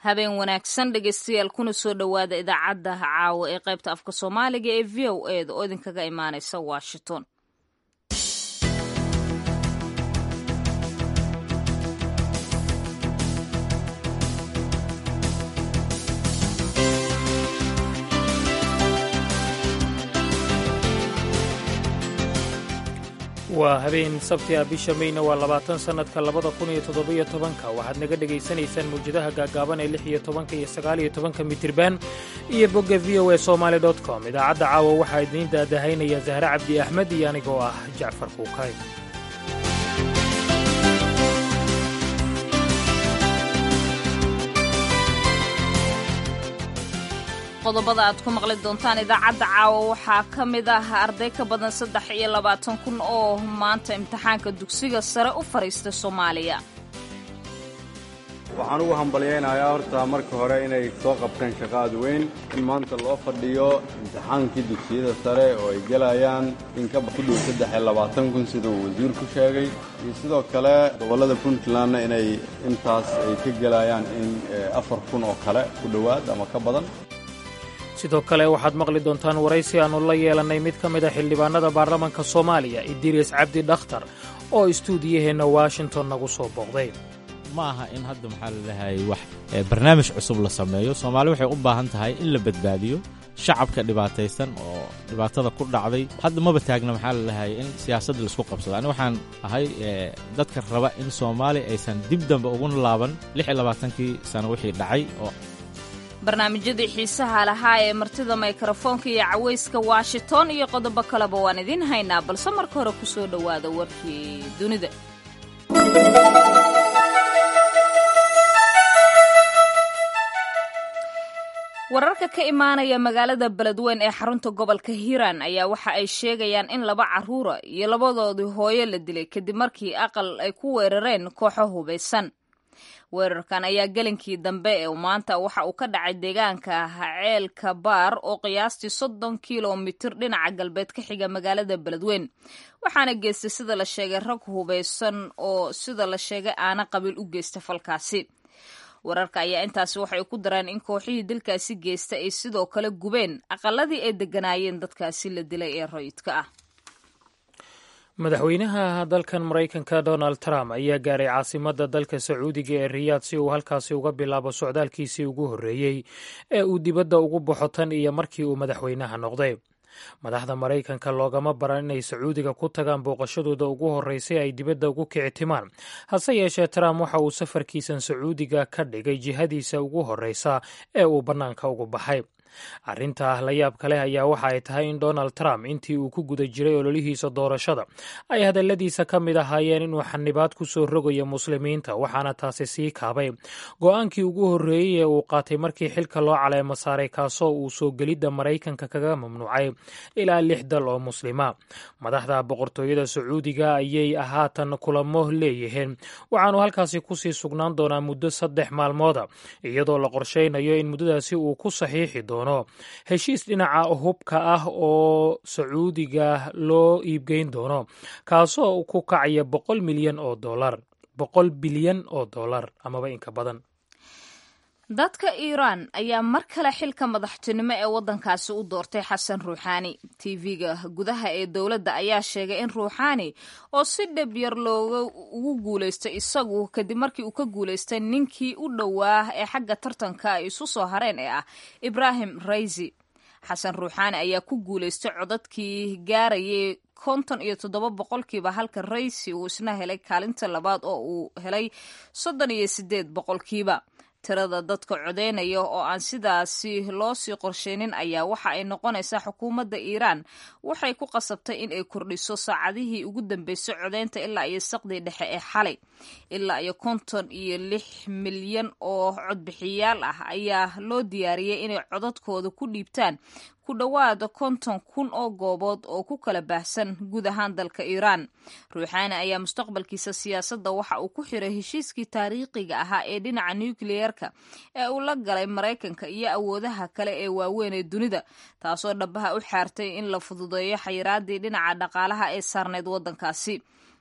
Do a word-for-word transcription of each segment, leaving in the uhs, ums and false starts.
habeen wanaagsan dhegeystayaal kuna soo dhowaada idaacadda caawa ee qaybta afka soomaaliga ee v o e da oo idinkaga imaanaysa washington. waa habeen sabti ah bisha mayna waa labaatan sannadka labada kun iyo toddobiyo tobanka waxaad naga dhegaysanaysaan mawjadaha gaagaaban ee lix iyo tobanka iyo sagaal iyo tobanka mitirban iyo bogga v o e somaali dot com idaacadda caawa waxaa idiin daadahaynaya zahre cabdi axmed iyo anigoo ah jacfar kuukay. qodobada aad ku maqli doontaan idaacadda caawa waxaa ka mid ah arday ka badan saddex iyo labaatan kun oo maanta imtixaanka dugsiga sare u fadhiista Soomaaliya. waxaan ugu hambalyaynayaa horta marka hore inay soo qabteen shaqo aad weyn in maanta loo fadhiyo imtixaankii dugsiyada sare oo ay gelayaan in ka ku dhow saddex iyo labaatan kun sida uu wasiirku sheegay iyo sidoo kale gobollada Puntlandna inay intaas ay ka gelayaan in afar kun oo kale ku dhowaad ama ka badan. sidoo kale waxaad maqli doontaan waraysi aannu la yeelannay mid ka mid a xildhibaanada baarlamaanka Soomaaliya Idriis Cabdi Dhakhtar oo istuudiyaheenna Washington nagu soo booqday. ma aha in hadda maxaa la dhahay wax barnaamij cusub la sameeyo. Soomaali waxay u baahan tahay in la badbaadiyo shacabka dhibaataysan oo dhibaatada ku dhacday. hadda maba taagna maxaa la dhahay in siyaasadda la isku qabsado. ani waxaan ahay dadka raba in Soomaali aysan dib dambe ugu laaban lix iyo labaatankii sano wixii dhacay oo barnaamijyadii xiisaha lahaa ee martida mikrofoonka iyo cawayska Washington iyo qodobo kaleba waan idin haynaa balse marka hore ku soo dhowaada warkii dunida. wararka ka imaanaya magaalada Beledweyne ee xarunta gobolka Hiiraan ayaa waxa ay sheegayaan in laba caruura iyo labadoodii hooyo la dilay kadib markii aqal ay ku weerareen kooxo hubeysan. weerarkan ayaa gelinkii dambe ee maanta waxa uu ka dhacay deegaanka Ceelka Baar oo qiyaastii soddon kiiloomitir dhinaca galbeed ka xiga magaalada Beledweyne waxaana geystay sida la sheegay rag hubeysan oo sida la sheegay aana qabiil u geystay falkaasi. wararka ayaa intaasi waxay ku dareen in kooxihii dilkaasi geysta ay sidoo kale gubeen aqaladii ay deganaayeen dadkaasi la dilay ee rayidka ah. madaxweynaha dalkan Maraykanka Donald Trump ayaa gaaray caasimadda dalka Sacuudiga ee Riyadh si uu halkaasi uga bilaabo socdaalkiisii ugu horreeyey ee uu dibadda ugu baxo tan iyo markii uu madaxweynaha noqday. madaxda Maraykanka loogama baran inay Sacuudiga ku tagaan booqashadooda ugu horreysay ay dibadda ugu kicitimaan hase yeeshee Trump waxa uu safarkiisan Sacuudiga ka dhigay jihadiisa ugu horreysa ee uu bannaanka ugu baxay. arrinta la yaab kale ayaa waxa ay tahay in Donald Trump intii uu ku guda jiray ololihiisa doorashada ay hadalladiisa ka mid ahaayeen inuu xanibaad ku soo rogayo muslimiinta waxaana taasi sii kaabay go'aankii ugu horreeyey ee uu qaatay markii xilka loo caleemo saaray kaasoo uu soo gelidda Maraykanka kaga mamnuucay ilaa lix dal oo muslima. madaxda boqortooyada Sacuudiga ayay haatan kulamo leeyihiin waxaanu halkaasi kusii sugnaan doonaa muddo saddex maalmooda iyadoo la qorsheynayo in muddadaasi uu ku saxiixi doono heshiis dhinaca hubka ah oo Sacuudiga loo iibgeyn doono kaasoo ku kacaya boqol milyan oo dollar boqol bilyan oo dollar amaba inka badan. dadka Iiraan ayaa mar kale xilka madaxtinimo ee waddankaasi u doortay Xasan Ruuxaani. T V-ga gudaha ee dowladda ayaa sheegay in Ruuxaani oo si dhab yar looga ugu guulaystay isagu kadib markii uu ka guulaystay ninkii u dhowaa ee xagga tartanka ay isu soo hareen ee ah Ibrahim Raisi. Xasan Ruuxaani ayaa ku guulaystay codadkii gaarayay konton iyo toddoba boqolkiiba halka Raisi uu isna helay kaalinta labaad oo uu helay soddon iyo siddeed boqolkiiba. tirada dadka codeynaya oo aan sidaasi loo sii qorsheynin ayaa waxa ay noqonaysaa xukuumadda Iiraan waxay ku qasabtay in ay kordhiso saacadihii ugu dambeysay codeynta ilaa iyo saqdii dhexe ee xalay. ilaa iyo konton iyo lix milyan oo codbixiyaal ah ayaa loo diyaariyey inay codadkooda ku dhiibtaan ku dhowaada konton kun oo goobood oo ku kala baahsan guud ahaan dalka Iiraan. Ruuxaani ayaa mustaqbalkiisa siyaasadda waxa uu ku xiray heshiiskii taariikhiga ahaa ee dhinaca nuclear-ka ee uu la galay Maraykanka iyo awoodaha kale ee waaweyn ee dunida taasoo dhabaha u xaartay in la fududeeyo xayiraadii dhinaca dhaqaalaha ee saarneyd waddankaasi.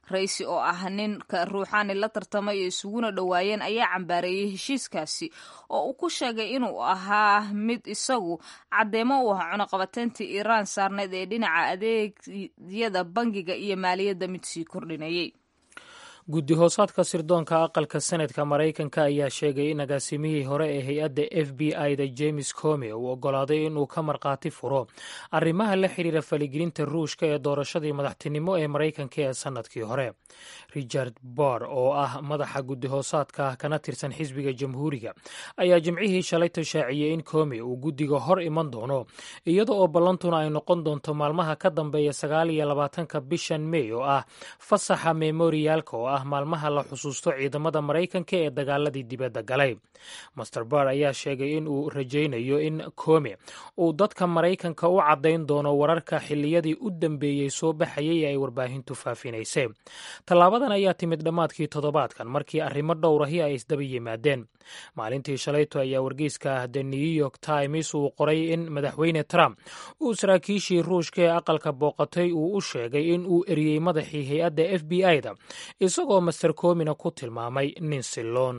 raisi oo ah ninka ruuxaani la tartamay ee isuguna dhowaayeen ayaa cambaareeyey heshiiskaasi oo uu ku sheegay inuu ahaa mid isagu caddeemo u ah cunaqabateyntii iiraan saarneed ee dhinaca adeegyada bangiga iyo maaliyadda mid sii kordhinayay. guddi hoosaadka sirdoonka aqalka senatka maraykanka ayaa sheegay in agaasimihii hore ee hay-adda f b i da james comey uu oggolaaday inuu ka markhaati furo arrimaha la xiriira faligelinta ruushka ee doorashadii madaxtinimo ee maraykanka ee sannadkii hore. richard barr oo ah madaxa guddi hoosaadka kana tirsan xisbiga jamhuuriga ayaa jimcihii shalayta shaaciyey in comey uu guddiga hor iman doono iyada oo ballantuna ay noqon doonto maalmaha ka dambeeya sagaal iyo labaatanka bishan mey oo ah fasaxa memoriyaalka oo ah maalmaha la xusuusto ciidamada maraykanka ee dagaaladii dibadda galay. master barr ayaa sheegay in uu rajaynayo in comey uu dadka maraykanka u caddayn doono wararka xilliyadii u dambeeyey soo baxayay ee ay warbaahintu faafinaysay. tallaabadan ayaa timid dhammaadkii toddobaadkan markii arrimo dhowrahi ay isdaba yimaadeen. maalintii shalayto ayaa wargeyska the new york times uu qoray in madaxweyne trump uu saraakiishii ruushka ee aqalka booqatay uu u sheegay in uu eriyey madaxii hay-adda f b i da isagoo master comeyna ku tilmaamay nin silloon.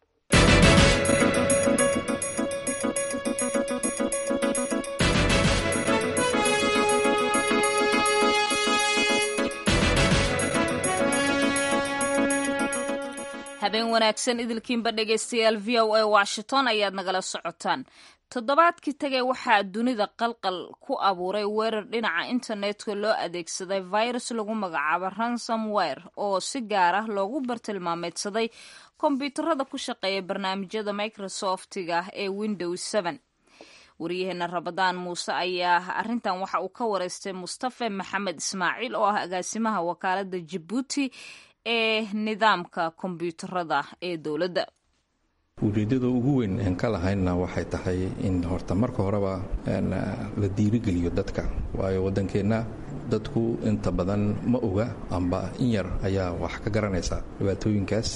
habeen wanaagsan idilkiinba dhegaystayaal v o a washington ayaad nagala socotaan. toddobaadkii tagay waxaa dunida qalqal ku abuuray weerar dhinaca internetka loo adeegsaday virus lagu magacaabo ransomware oo si gaar ah loogu bartilmaameedsaday kombiyuutarada ku shaqeeya barnaamijyada microsoftiga ee windows seven. wariyaheena rabadaan muuse ayaa arrintan waxa uu ka wareystay mustafe maxamed ismaaciil oo ah agaasimaha wakaalada jabuuti ee nidaamka kombiyuutarada ee dowladda. ujeedada ugu weyn aan ka lahaynna waxay tahay in horta marka horeba la diirigeliyo dadka, waayo waddankeenna dadku inta badan ma oga amba in yar ayaa wax ka garanaysa dhibaatooyinkaas.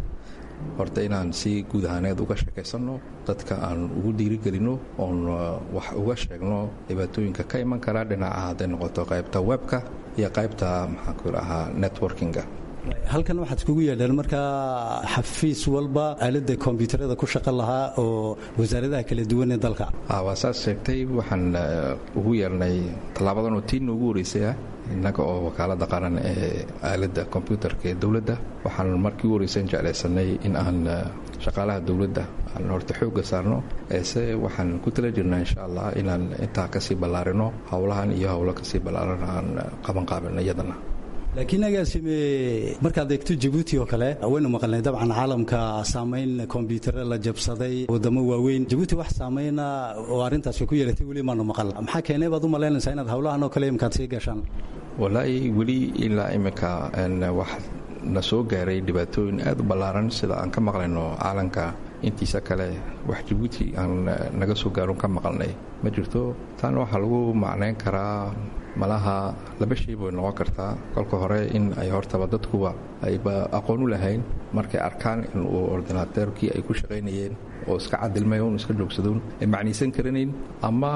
horta inaan si guud ahaaneed uga sheekaysanno, dadka aan ugu diirigelinno, oon wax uga sheegno dhibaatooyinka ka iman kara dhinaca hadday noqoto qaybta webka iyo qaybta maxaan ku idhahaa networkinga. halkan waxaad kugu yeedheen markaa xafiis walba aaladda kombiyuutarada ku shaqo lahaa oo wasaaradaha kala duwan ee dalka. waa saas sheegtay, waxaan ugu yeernay tallaabadan oo tiinna ugu horeysay ah innaga oo wakaaladda qaran ee aaladda kombyuutarka ee dowladda. waxaan markii ugu horeysan jeclaysanay in aan shaqaalaha dowladda aan horta xoogga saarno, eese waxaan ku tala jirnaa insha allah inaan intaa kasii ballaarino howlahan iyo howlo kasii ballaaran aan qaban qaabino iyadana. laakiin agaasime markaad eegto jabuuti oo kale waynu maqalnay dabcan caalamka saamayn kombiyuutarra la jabsaday waddamo waaweyn. jabuuti wax saamayna oo arrintaas ku yeelatay weli maanu maqal. maxaa keenay baad u malaynaysaa inaad howlahan oo kale imikaad sii gashaan? walaahi weli ilaa imika wax na soo gaaray dhibaatooyin aad u ballaaran sida aan ka maqlayno caalamka intiisa kale. wax jabuuti aan naga soo gaaron ka maqalnay ma jirto. taana waxaa lagu macnayn karaa malaha laba shay bay noqon kartaa. kolka hore in ay hortaba dadkuba ayba aqoon u lahayn markay arkaan in uu ordinaateerkii ay ku shaqaynayeen oo iska cadilmay un iska joogsadoon ay macnaysan karanayn, ama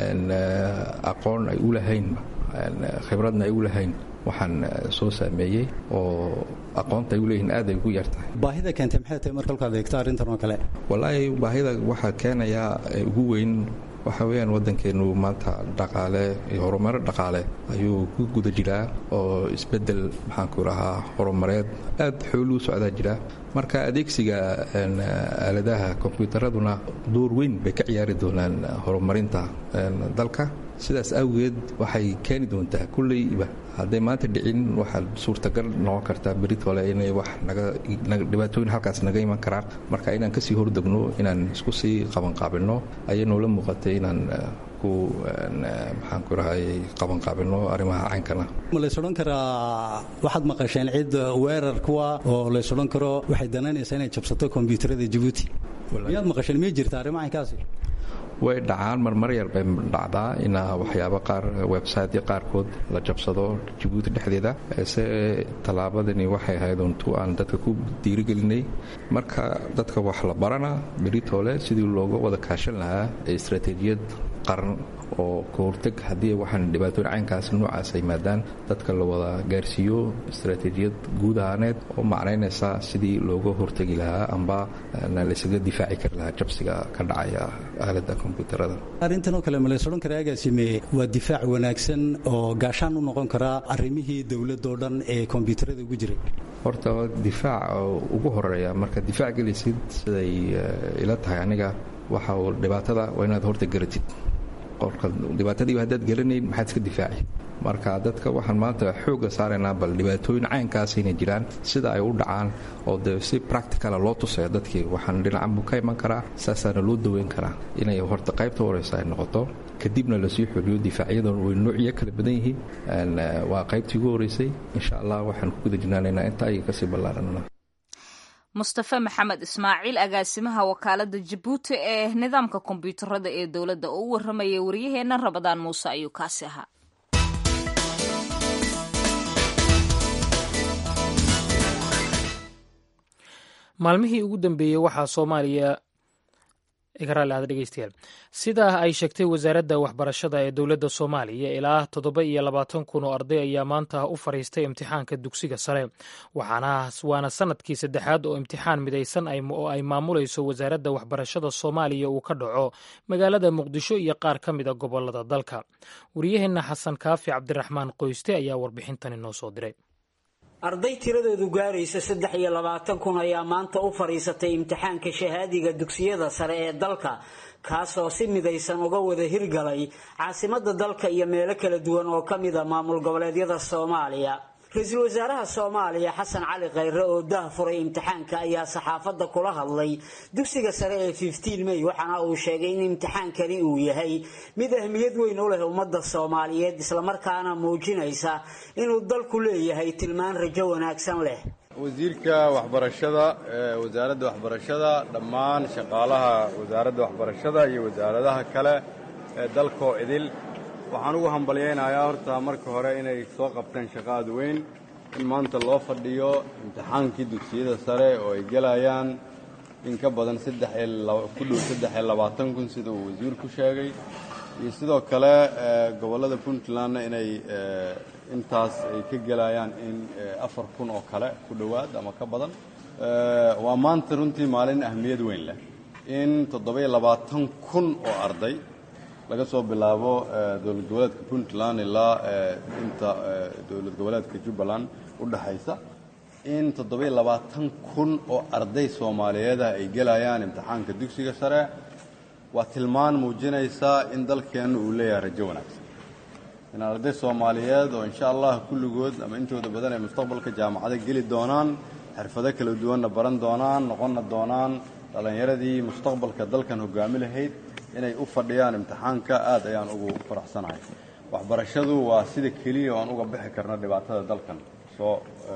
aqoon ay u lahayn, khibradna ay u lahayn waxaan soo saameeyey oo aqoonta ay u leeyihiin aad ay ugu yartahay. baahida keentay maxay tahay marka halkaad eegto arrintan oo kale? wallaahi baahida waxaa keenayaa ugu weyn waxaa weeyaan waddankeennu maanta dhaqaale iyo horumaro dhaqaale ayuu ku guda jiraa oo isbeddel maxaan ku idhahaa horumareed aad xooluu socdaa jira. marka adeegsiga aaladaha kombiyuutaraduna door weyn bay ka ciyaari doonaan horumarinta dalka. sidaas awgeed waxay keeni doontaa kulleyba hadday maanta dhicin waxaa suurtagal noqon kartaa beritole inay wax dhibaatooyin halkaas naga iman karaan. marka inaan kasii hordegno, inaan isku sii qabanqaabino ayay noola muuqatay inaan ku maxaan ku rahay qabanqaabino arrimaha caynkana. ma lays odhan karaa waxaad maqasheen cid weerar kuwa oo lays odhan karo waxay danaynaysaa inay jabsato kombiyuutarada jabuuti? miyaad maqasheen? miya jirta arrimo caynkaasi? way dhacaan marmar yar bay dhacdaa inaa waxyaabo qaar websityo qaarkood la jabsado jabuuti dhexdeeda. ese tallaabadani waxay ahayd untu aan dadka ku diirigelinay. marka dadka wax la barana beritole sidii looga wada kaashan lahaa ee istaraatiijiyad qaran oo ka hortag haddii waxaan dhibaatooyin caynkaas noocaas ay maadaan dadka la wada gaarsiiyo istaraatiijiyad guud ahaaneed oo macnaynaysa sidii looga hortegi lahaa amba laysaga difaaci kari lahaa jabsiga ka dhacaya aaladda kombyuutarada. arrintan oo kale ma la sodhan karaa agaasime waa difaac wanaagsan oo gaashaan u noqon karaa arrimihii dowladoo dhan ee kombyuutarada ugu jiray? horta difaac ugu horeeya marka difaac gelisid siday ila tahay aniga waxa uu dhibaatada waa inaad horta garatid. qorka dhibaatadii haddaad garanayn maxaad iska difaaci? marka dadka waxaan maanta xooga saaraynaa bal dhibaatooyin caynkaas inay jiraan sida ay u dhacaan oo de si practicala loo tusaya dadkii waxaan dhinacan buu ka iman karaa saasaana loo daweyn karaa inay horta qaybta horeysa ay noqoto kadibna lasii xoliyo difaacyadan way noocyo kala badan yihiin waa qaybtii ugu horeysay insha allah waxaan ku guda jirnaanaynaa inta ay kasii ballaaranana. mustafa maxamed ismaaciil agaasimaha wakaalada jabuuti ee nidaamka kombyuutarada ee dowladda oo u warramayay waryaheena rabadaan muuse ayuu kaasi ahaa. maalmihii ugu dambeeyey waxaa soomaaliya dhegeystayaal sidaa ay sheegtay wasaaradda waxbarashada ee dowladda soomaaliya ilaa toddoba iyo labaatan kun oo arday ayaa maanta u fadhiistay imtixaanka dugsiga sare waxaana waana sanadkii saddexaad oo imtixaan midaysan oo ay maamulayso wasaaradda waxbarashada soomaaliya uu ka dhaco magaalada muqdisho iyo qaar ka mida gobolada dalka. wariyaheenna xasan kaafi cabdiraxmaan qoyste ayaa warbixintan inoo soo diray. arday tiradoodu gaaraysa saddex iyo labaatan kun ayaa maanta u fadhiisatay imtixaanka shahaadiga dugsiyada sare ee dalka kaasoo si midaysan uga wada hirgalay caasimadda dalka iyo meelo kala duwan oo ka mida maamul goboleedyada Soomaaliya. ra-iisul wasaaraha Soomaaliya Xasan Cali Khayre oo daahfuray imtixaanka ayaa saxaafadda kula hadlay dugsiga sare ee fifteen May waxaana uu sheegay in imtixaankani uu yahay mid ahmiyad weyn u leh ummadda Soomaaliyeed isla markaana muujinaysa inuu dalku leeyahay tilmaan rajo wanaagsan leh. wasiirka waxbarashada ee wasaaradda waxbarashada dhammaan shaqaalaha wasaaradda waxbarashada iyo wasaaradaha kale ee dalka idil waxaan ugu hambalyaynayaa horta marka hore inay soo qabteen shaqo aad weyn in maanta loo fadhiyo imtixaankii dugsiyada sare oo ay gelayaan in ka badan ku dhow saddex iyo labaatan kun sida uu wasiirku sheegay iyo sidoo kale gobollada puntlandna inay intaas ay ka gelayaan in afar kun oo kale ku dhowaad ama ka badan. waa maanta runtii maalin ahmiyad weyn leh in toddoba iyo labaatan kun oo arday laga soo bilaabo dowlad goboleedka puntland ilaa inta dowlad goboleedka jubbaland u dhaxaysa in toddoba iyo labaatan kun oo arday soomaaliyeed ay gelayaan imtixaanka dugsiga sare waa tilmaan muujinaysa in dalkeennu uu leeyahay rajo wanaagsan in arday soomaaliyeed oo insha allah kulligood ama intooda badan ay mustaqbalka jaamacada geli doonaan xirfado kala duwanna baran doonaan noqonna doonaan dhallinyaradii mustaqbalka dalkan hogaami lahayd inay u fadhiyaan imtixaanka aad ayaan ugu faraxsanahay. waxbarashadu waa sida keliya oo aan uga bixi karno dhibaatada dalkan soo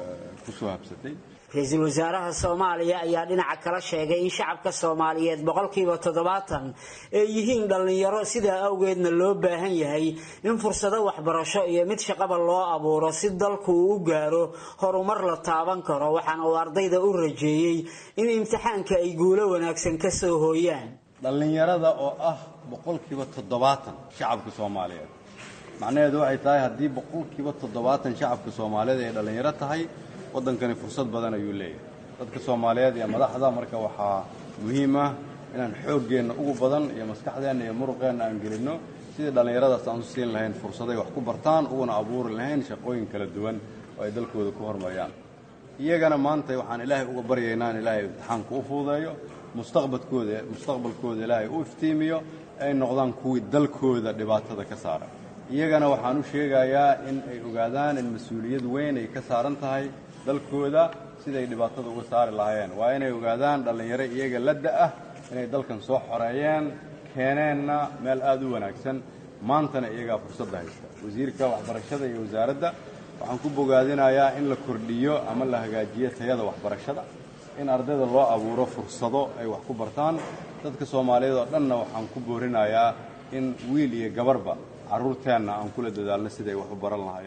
ku soo habsatay. ra-iisul wasaaraha Soomaaliya ayaa dhinaca kala sheegay in shacabka Soomaaliyeed boqolkiiba toddobaatan ay yihiin dhalinyaro sidaa awgeedna loo baahan yahay in fursado waxbarasho iyo mid shaqaba loo abuuro si dalku u gaaro horumar la taaban karo waxaana uu ardayda u rajeeyay in imtixaanka ay guulo wanaagsan ka soo hooyaan. dhallinyarada oo ah boqolkiiba toddobaatan shacabka Soomaaliyeed macnaheedu waxay tahay haddii boqolkiiba toddobaatan shacabka Soomaaliyeed ay dhalinyaro tahay waddankani fursad badan ayuu leeyahay. dadka Soomaaliyeed iyo madaxda marka waxaa muhiim ah inaan xooggeena ugu badan iyo maskaxdeena iyo muruqeena aan gelino sidii dhalinyaradaas aan u siin lahayn fursaday wax ku bartaan uguna abuuri lahayn shaqooyin kala duwan oo ay dalkooda ku horumariyaan. iyagana maanta waxaan ilaahay uga baryaynaa in ilaahay imtixaanku u fududeeyo mustaqbalkooda mustaqbalkooda ilaahay u iftiimiyo ay noqdaan kuwii dalkooda dhibaatada ka saara. iyagana waxaan u sheegayaa in ay ogaadaan in mas-uuliyad weyn ay ka saaran tahay dalkooda siday dhibaatada uga saari lahaayeen. waa inay ogaadaan dhallinyaro iyaga la da-ah inay dalkan soo xoreeyeen keeneenna meel aad u wanaagsan maantana iyagaa fursadda haysta. wasiirka waxbarashada iyo wasaaradda waxaan ku bogaadinayaa in la kordhiyo ama la hagaajiyo tayada waxbarashada in ardayda loo abuuro fursado ay wax ku bartaan. dadka Soomaaliyeed oo dhanna waxaan ku boorinayaa in wiil iyo gabarba carruurteenna aan kula dadaalno siday wax u baran lahaayeen.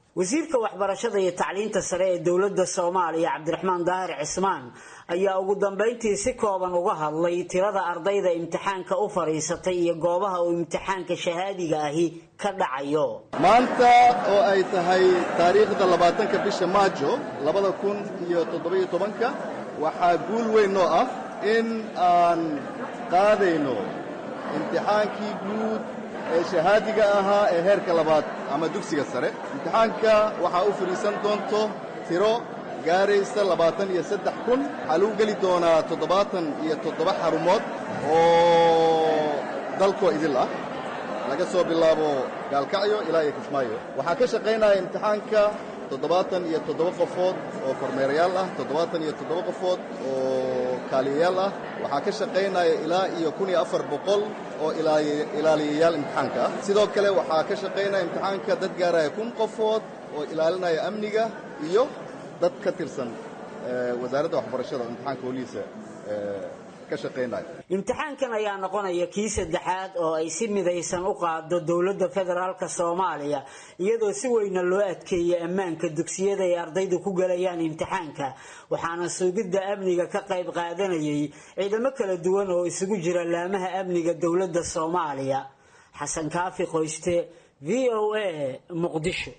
wasiirka waxbarashada iyo tacliinta sare ee dowladda Soomaaliya Cabdiraxmaan Daahir Cismaan ayaa ugu dambeyntii si kooban uga hadlay tirada ardayda imtixaanka u fariisatay iyo goobaha uu imtixaanka shahaadiga ahi ka dhacayo. maanta oo ay tahay taariikhda labaatanka bisha Maajo labada kun iyo toddoba iyo tobanka waxaa guul weyn oo ah in aan qaadayno imtixaankii guud ee shahaadiga ahaa ee heerka labaad ama dugsiga sare. imtixaanka waxaa u fariisan doonto tiro gaaraysa labaatan iyo saddex kun. waxaa lagu geli doonaa toddobaatan iyo toddoba xarumood oo dalkoo idil ah laga soo bilaabo Gaalkacyo ilaa iyo Kismaayo. waxaa ka shaqaynaya imtixaanka toddobaatan iyo toddoba qofood oo kormeerayaal ah, toddobaatan iyo toddoba qofood oo kaaliyayaal ah. waxaa ka shaqaynaya ilaa iyo kun iyo afar boqol oo ilaaliyayaal imtixaanka ah. sidoo kale waxaa ka shaqaynaya imtixaanka dad gaaraya kun qofood oo ilaalinaya amniga iyo dad ka tirsan wasaaradda waxbarashada imtixaanka holiisa ka shaqaynaya. imtixaankan ayaa noqonaya kii saddexaad oo ay si midaysan u qaado dowladda federaalka Soomaaliya iyadoo si weyn loo adkeeyay ammaanka dugsiyada ay ardaydu ku galayaan imtixaanka waxaana sugidda amniga ka qayb qaadanayay ciidamo kala duwan oo isugu jira laamaha amniga dowladda Soomaaliya. Xasan Kaafi Qoyste, V O A, Muqdisho.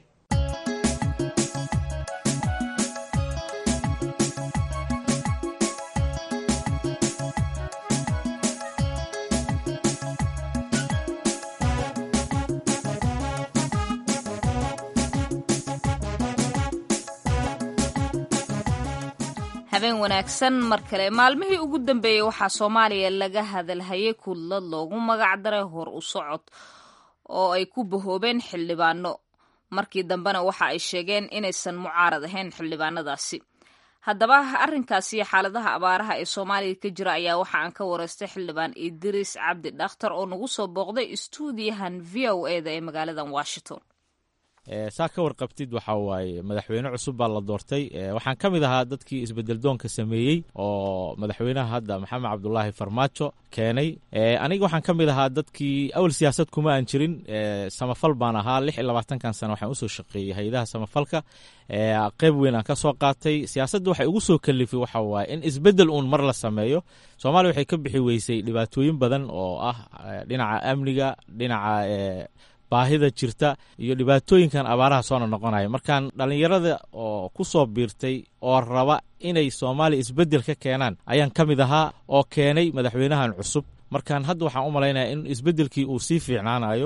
habeen wanaagsan mar kale. maalmihii ugu dambeeyay waxaa Soomaaliya laga hadalhayay kullad loogu magac daray hor u socod oo ay ku bahoobeen xildhibaano. markii dambena waxa ay sheegeen inaysan mucaarad ahayn xildhibaanadaasi. haddaba arrinkaasi iyo xaaladaha abaaraha ee Soomaaliya ka jira ayaa waxa aan ka wareystay xildhibaan Idris Cabdi Dhakhtar oo nagu soo booqday istuudiyahan V O A da ee magaalada Washington. saa ka warqabtid waxa waaye madaxweyne cusub baa la doortay. waxaan ka mid ahaa dadkii isbedel doonka sameeyey oo madaxweynaha hadda maxamed cabdulaahi farmaajo keenay. aniga waxaan ka mid ahaa dadkii awal siyaasad kuma aan jirin, samafal baan ahaa. lix iyo labaatankan sano waxaan usoo shaqeeyey hay-adaha samafalka, qayb weyn aan ka soo qaatay. siyaasadda waxay ugu soo kalifay waxa waaye in isbedel uun mar la sameeyo. soomaaliya waxay ka bixi weysay dhibaatooyin badan oo ah dhinaca amniga, dhinaca baahida jirta iyo dhibaatooyinkan abaaraha soo noqonaya. markaan dhallinyarada oo ku soo biirtay oo raba inay Soomaaliya isbedel ka keenaan ayaan ka mid ahaa oo keenay madaxweynahan cusub. markaan hadda waxaan u malaynayaa in isbedelkii uu sii fiicnaanayo.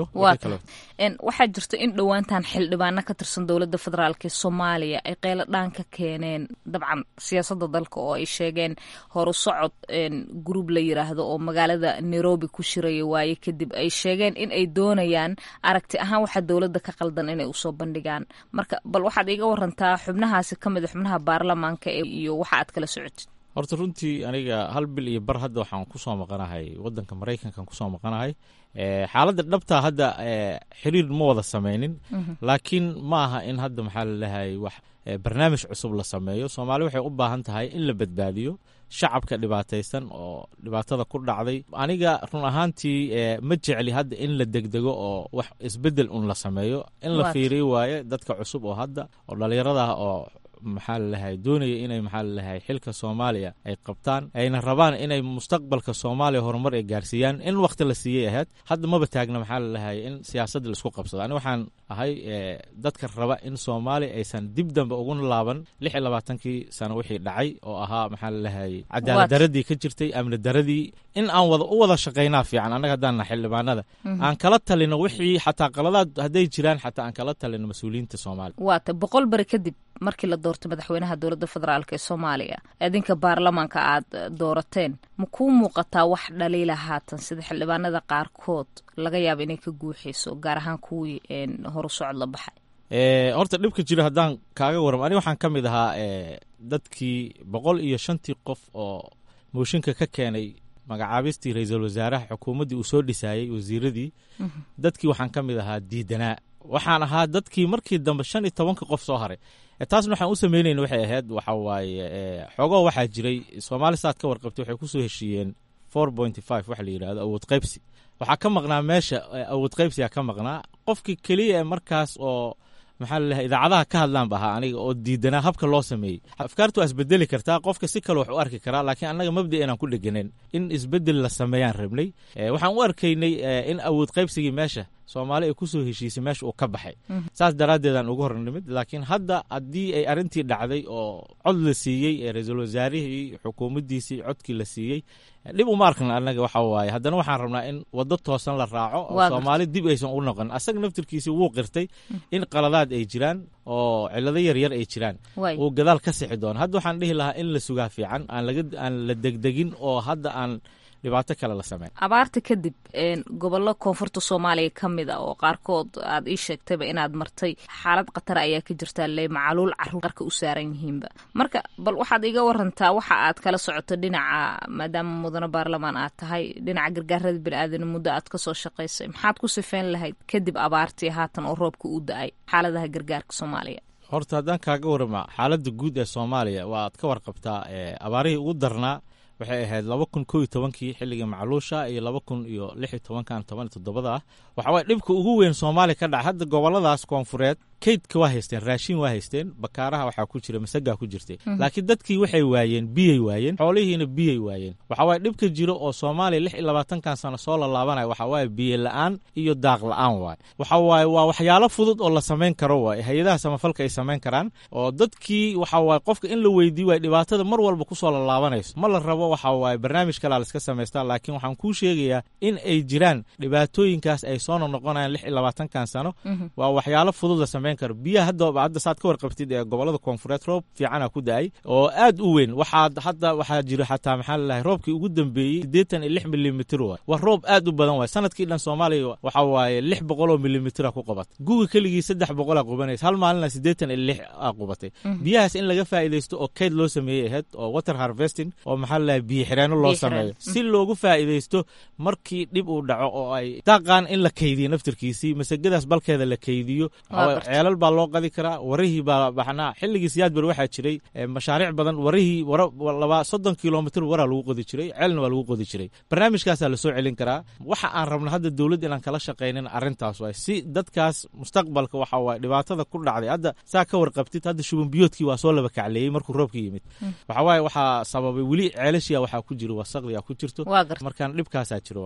waxaa jirta in dhowaantan xildhibaano ka tirsan dowladda federaalk ee Soomaaliya ay qeylo dhaan ka keeneen dabcan siyaasadda dalka oo ay sheegeen horu socod group la yiraahdo oo magaalada Nairobi ku shiraya waaye kadib ay sheegeen in ay doonayaan aragti ahaan waxa dowladda ka qaldan inay usoo bandhigaan. marka bal waxaad iiga warantaa xubnahaasi ka mid ah xubnaha baarlamaanka iyo waxa aad kala socotid. horta runtii aniga hal bil iyo bar hadda waxaan ku soo maqanahay waddanka Mareykanka ku soo maqanahay. xaaladda dhabta hadda xiriir ma wada sameynin, laakiin ma aha in hadda maxaa la leeyahay wax barnaamij cusub la sameeyo. Soomaali waxay u baahan tahay in la badbaadiyo shacabka dhibaataysan oo dhibaatada ku dhacday. aniga run ahaantii ma jecli hadda in la degdego oo wax isbedel un la sameeyo, in la fiiriyo waaye dadka cusub oo hadda oo dhalinyarada oo maxaa lalahay doonaya inay maxaa lalahay xilka Soomaaliya ay qabtaan, ayna rabaan inay mustaqbalka Soomaaliya horumar ay gaarsiiyaan. in waqti la siiyay ahayd, hadda maba taagna maxaa lalahay in siyaasadda la isku qabsado. ani waxaan ahay dadka raba in Soomaaliya aysan dib dambe ugu laaban lix iyo labaatankii sano wixii dhacay oo ahaa maxaa lalahay cadaalad daradii ka jirtay, amni daradii, in aan wada u wada shaqaynaa fiican. annaga haddaan nahay xildhibaanada aan kala talino wixii xataa qaladaad hadday jiraan, xataa aan kala talino mas-uuliyiinta Soomaaliya. waata boqol bari kadib markii la doortay madaxweynaha dowladda federaalk ee Soomaaliya, idinka baarlamaanka aad doorateen, ma kuu muuqataa wax dhaliila haatan sida xildhibaanada qaarkood laga yaabo inay ka guuxayso, gaar ahaan kuwii horu socod la baxay? horta dhibka jira haddaan kaaga warram, aniga waxaan ka mid ahaa dadkii boqol iyo shantii qof oo mooshinka ka keenay magacaabistii ra-iisul wasaaraha xukuumaddii uu soo dhisaayey wasiiradii. dadkii waxaan ka mid ahaa diidanaa. waxaan ahaa dadkii markii dambe shan iyo tobanka qof soo haray. taasna waxaan u samaynayna waxay ahayd waxa waaye xogoo waxaa jiray Soomaali saad ka warqabtay waxay ku soo heshiiyeen four point five waxa la yidhaahdo awood qaybsi. waxaa ka maqnaa meesha awood qaybsigaa ka maqnaa qofkii keliya ee markaas oo maxaa la leeyahay idaacadaha ka hadlaan ba ahaa aniga oo diidanaa habka loo sameeyey. afkaartu waa isbedeli kartaa, qofka si kale wax u arki karaa, laakiin annaga mabda inaan ku dheganen in isbedel la sameeyaan rabnay. waxaan u arkaynay in awood qaybsigii meesha soomaali ay ku soo heshiisay meesha uu ka baxay. saas daraaddeedaan ugu hornimid. laakiin hadda haddii ay arrintii dhacday oo cod la siiyey ee ra-iisul wasaarihii xukuumaddiisii codkii la siiyey, dhib uma arkan annaga waxa waaye. haddana waxaan rabnaa in waddo toosan la raaco oo soomaali dib aysan u noqon. asaga naftirkiisii wuu qirtay in qaladaad ay jiraan oo cillado yaryar ay jiraan, uu gadaal ka sixi doono. hadda waxaan dhihi lahaa in la sugaa fiican, aan laga aan la degdegin oo hadda aan dhibaato kale la sameyn. abaarta kadib gobollo koonfurta soomaaliya ka mid a oo qaarkood aad ii sheegtayba inaad martay xaalad khatar ayaa ka jirtaa le macaluul caruur qarka u saaran yihiinba. marka bal waxaad iga warantaa waxa aad kala socoto dhinaca, maadaama mudane baarlamaan aad tahay, dhinaca gargaarada bini'aadana muddo aad ka soo shaqaysay, maxaad ku sifeyn lahayd kadib abaartii haatan oo roobka u da-ay xaaladaha gargaarka soomaaliya? horta haddaan kaaga warama xaaladda guud ee soomaaliya waaad ka warqabtaa. abaarihii ugu darnaa waxay ahayd laba kun koo iyo tobankii xilliga macluusha iyo laba kun iyo lix iyo tobankan toban iyo todobada ah. waxa waye dhibka ugu weyn soomaaliya ka dhaca. hadda goboladaas koonfureed kaydka waa haysteen, raashin waa haysteen, bakaaraha waxaa ku jira, masagaa ku jirtay. laakiin dadkii waxay waayeen biyay waayeen, xoolihiina biyay waayeen. waxa waaye dhibka jiro oo soomaaliya lix iyo labaatankan sano soo lalaabanayo waxa waaye biyo la-aan iyo daaq la-aan waaye. waxa waaye waa waxyaalo fudud oo la samayn karo waaye, hay-adaha samafalka ay samayn karaan oo dadkii waxa waaye qofka in la weydiiyo waaye dhibaatada mar walba kusoo lalaabanayso. ma la rabo waxa waaye barnaamij kalaa la iska samaystaa, laakiin waxaan kuu sheegayaa in ay jiraan dhibaatooyinkaas ay soo noqnoqonayaan lix iyo labaatankan sano. waa waxyaalo fudud la samayn karo. biyaha hadda hadda saad ka warqabtid ee gobolada koonfureed roob fiicana ku da-ay oo aad u weyn. waxaa hadda waxaa jiro xataa maxaa lalahay roobkii ugu dambeeyey siddeetan iyo lix milimitir waay. waa roob aad u badan waay. sanadkii dhan soomaaliya waxa waaye lix boqol oo milimitir ku qabat. guga keligii saddex boqol a qubanaysa, hal maalina siddeetan iyo lix a qubatay. biyahaas in laga faa'iidaysto oo kayd loo sameeyey ahayd oo water harvesting oo maxaa lalahay biyo xireenno loo sameeyo si loogu faa'iidaysto markii dhib uu dhaco oo ay daaqaan in la kaydiyo naftirkiisii, masagadaas balkeeda la kaydiyo. ceelal baa loo qadi karaa, warihii baa baxnaa. xilligii siyaadbar waxaa jiray mashaariic badan, warihii laba soddon kilomitr waraa lagu qodi jiray, ceelna waa lagu qodi jiray. barnaamijkaasaa lasoo celin karaa. waxa aan rabno hadda dowladda inaan kala shaqaynin arrintaas waay, si dadkaas mustaqbalka waxa waaye dhibaatada ku dhacday. hadda saa ka warqabtid, hadda shuban biyoodkii waa soo laba kacleeyey markuu roobka yimid. waxa waaye waxaa sababay weli ceelashia waxaa ku jiro wasaqdiyaa ku jirto, markaan dhibkaasaa jiro.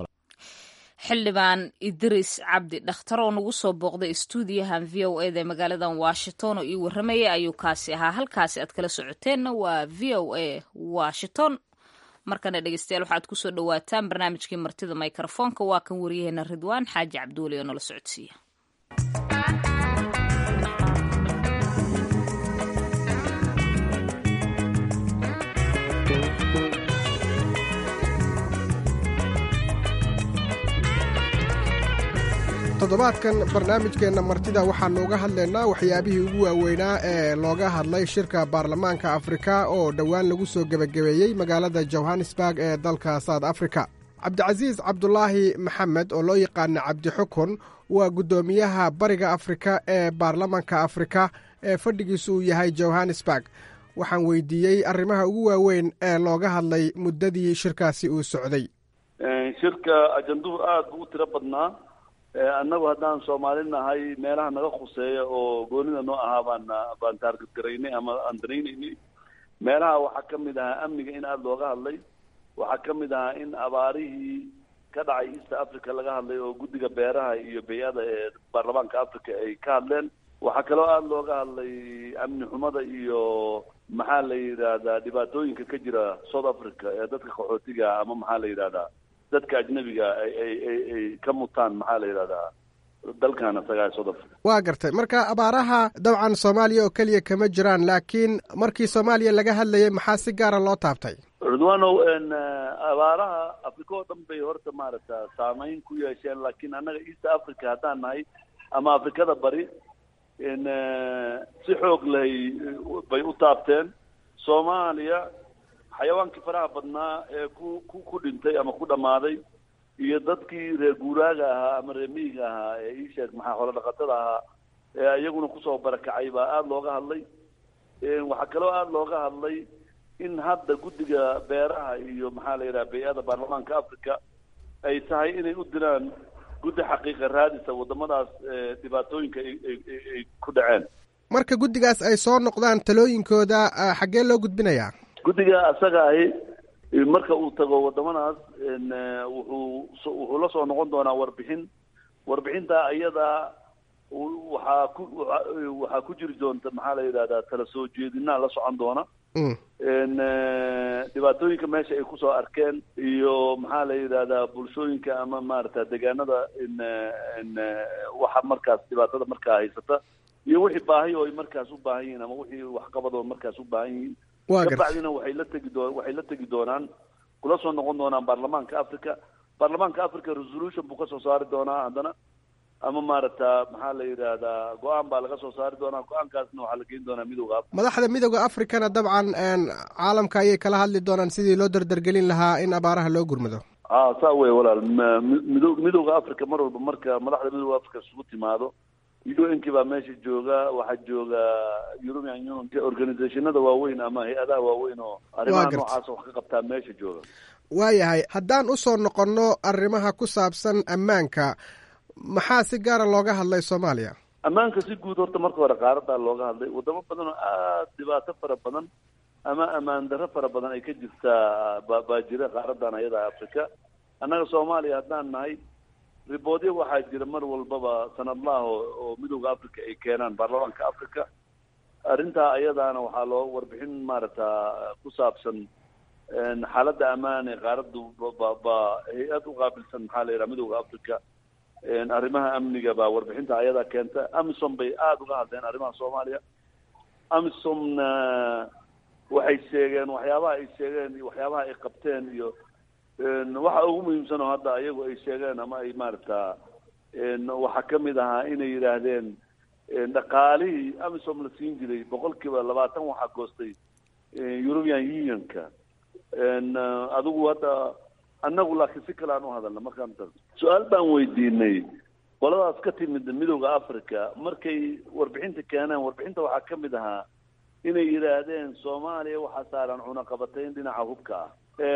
xildhibaan idris cabdi dhakhtar oo nagu soo booqday stuudiyahan v o eda magaaladan washington oo ii warramayay ayuu kaasi ahaa. halkaasi aad kala socoteenna waa v o a washington. markana dhegeystayaal waxaad kusoo dhawaataan barnaamijkii martida mikrofoonka. waa kan wariyaheena ridwaan xaaji cabduuli oo nala socodsiiya. toddobaadkan barnaamijkeenna martida waxaannu uga hadlaynaa waxyaabihii ugu waaweynaa ee looga hadlay shirka baarlamaanka afrika oo dhowaan lagu soo gebagabeeyey magaalada johannesburg ee dalka south africa. cabdicasiis cabdulaahi maxamed oo loo yaqaana cabdi xukun waa guddoomiyaha bariga afrika ee baarlamaanka afrika ee fadhigiisu uu yahay johannesburg. waxaan weydiiyey arrimaha ugu waaweyn ee looga hadlay muddadii shirkaasi uu socday. shirka ajanduhu aad buu u tiro badnaa. annagu haddaan soomaali nahay meelaha naga khuseeya oo goonida noo ahaa baan baan taarget garaynay ama aan danaynaynay. meelaha waxaa ka mid ahaa amniga in aada looga hadlay. waxaa ka mid ahaa in abaarihii ka dhacay east africa laga hadlay oo guddiga beeraha iyo bay-ada ee baarlamaanka africa ay ka hadleen. waxaa kaloo aada looga hadlay amni xumada iyo maxaa la yidhaahdaa dhibaatooyinka ka jira south africa ee dadka qaxootiga ama maxaa la yidhahdaa dadka ajnabiga ay ay ay ay ka mutaan maxaa la yidhahdaa dalkana sagaa south africa. waa gartay. marka abaaraha dabcan soomaaliya oo keliya kama jiraan, laakiin markii soomaaliya laga hadlayay maxaa si gaara loo taabtay? ridwaanow abaaraha africa oo dhan bay horta maaragta saameyn ku yeesheen, laakiin annaga east africa haddaan nahay ama afrikada bari in si xoog lahay bay u taabteen. soomaaliya xayawaankii faraha badnaa ee ku ku ku dhintay ama ku dhammaaday iyo dadkii reer guuraaga ahaa ama reer miyiga ahaa ee ii sheeg maxaa xoolo dhaqatada ahaa ee iyaguna kusoo barakacay baa aada looga hadlay. waxaa kaloo aada looga hadlay in hadda guddiga beeraha iyo maxaa la yidhaha bay-ada baarlamaanka africa ay tahay inay u diraan guddi xaqiiqa raadisa wadamadaas dhibaatooyinka ay ku dhaceen. marka guddigaas ay soo noqdaan talooyinkooda xaggee loo gudbinayaa? guddiga asaga ahi marka uu tago wadamadaas wuxuu wuxuu la soo noqon doonaa warbixin warbixinta iyada waxaa ku waxaa ku jiri doonta maxaa la yidhahdaa tala soo jeedinaa la socon doona dhibaatooyinka meesha ay kusoo arkeen iyo maxaa la yidhahdaa bulshooyinka ama maarata deegaanada waxa markaas dhibaatada markaa haysata iyo wixii baahi oo ay markaas u baahan yihiin ama wixii waxqabad oo markaas u baahan yihiin kabacdina waxay la tegi doon waxay la tegi doonaan kula soo noqon doonaan baarlamaanka africa baarlamaanka africa resolution buu kasoo saari doonaa haddana ama maarata maxaa la yidhaahdaa go-aan baa laga soo saari doonaa go-aankaasna waxaa la geyn doonaa midooda africa madaxda midooda africana dabcan caalamka ayay kala hadli doonaan sidii loo dardargelin lahaa in abaaraha loo gurmado. a saa wey walaal mido midooda africa mar walba marka madaxda midooda africa isugu timaado u n k baa meesha jooga waxaa jooga European Union organizationada waaweyn ama hay-adaha waaweyn oo arrimaha noocaas wax ka qabtaa meesha jooga. waayahay haddaan usoo noqono arrimaha ku saabsan ammaanka maxaa si gaara looga hadlay Soomaaliya? ammaanka si guud horta marka hore qaaradaa looga hadlay wadamo badan oo aad dhibaato fara badan ama ammaan darro fara badan ay ka jirtaa baa jira qaaradan ayada Afrika. annaga Soomaaliya haddaan nahay riboodyo waxaa jira mar walbaba sanadlaha oo midooda africa ay keenaan baarlamaanka africa arrintaa ayadaana waxaa loo warbixin maarata ku saabsan xaaladda ammaan ee qaaradu ba hay-ad u qaabilsan maxaa la yidhaha midooda africa arrimaha amniga baa warbixinta ayadaa keenta. amisom bay aada uga hadleen arrimaha Soomaaliya. amisomna waxay sheegeen waxyaabaha ay sheegeen iyo waxyaabaha ay qabteen iyo waxa ugu muhiimsan oo hadda iyagu ay sheegeen ama ay maarata waxaa kamid ahaa inay yidhaahdeen dhaqaalihii amisom la siin jiray boqol kiiba labaatan waxaa goostay European Unionka. adigu hadda annagu laakiin si kale aan u hadalna markaan tar su-aal baan weydiinay qoladaas ka timid midooda africa markay warbixinta keeneen warbixinta waxaa kamid ahaa inay yidhaahdeen Soomaaliya waxaa saaran cunaqabatayn dhinaca hubka ah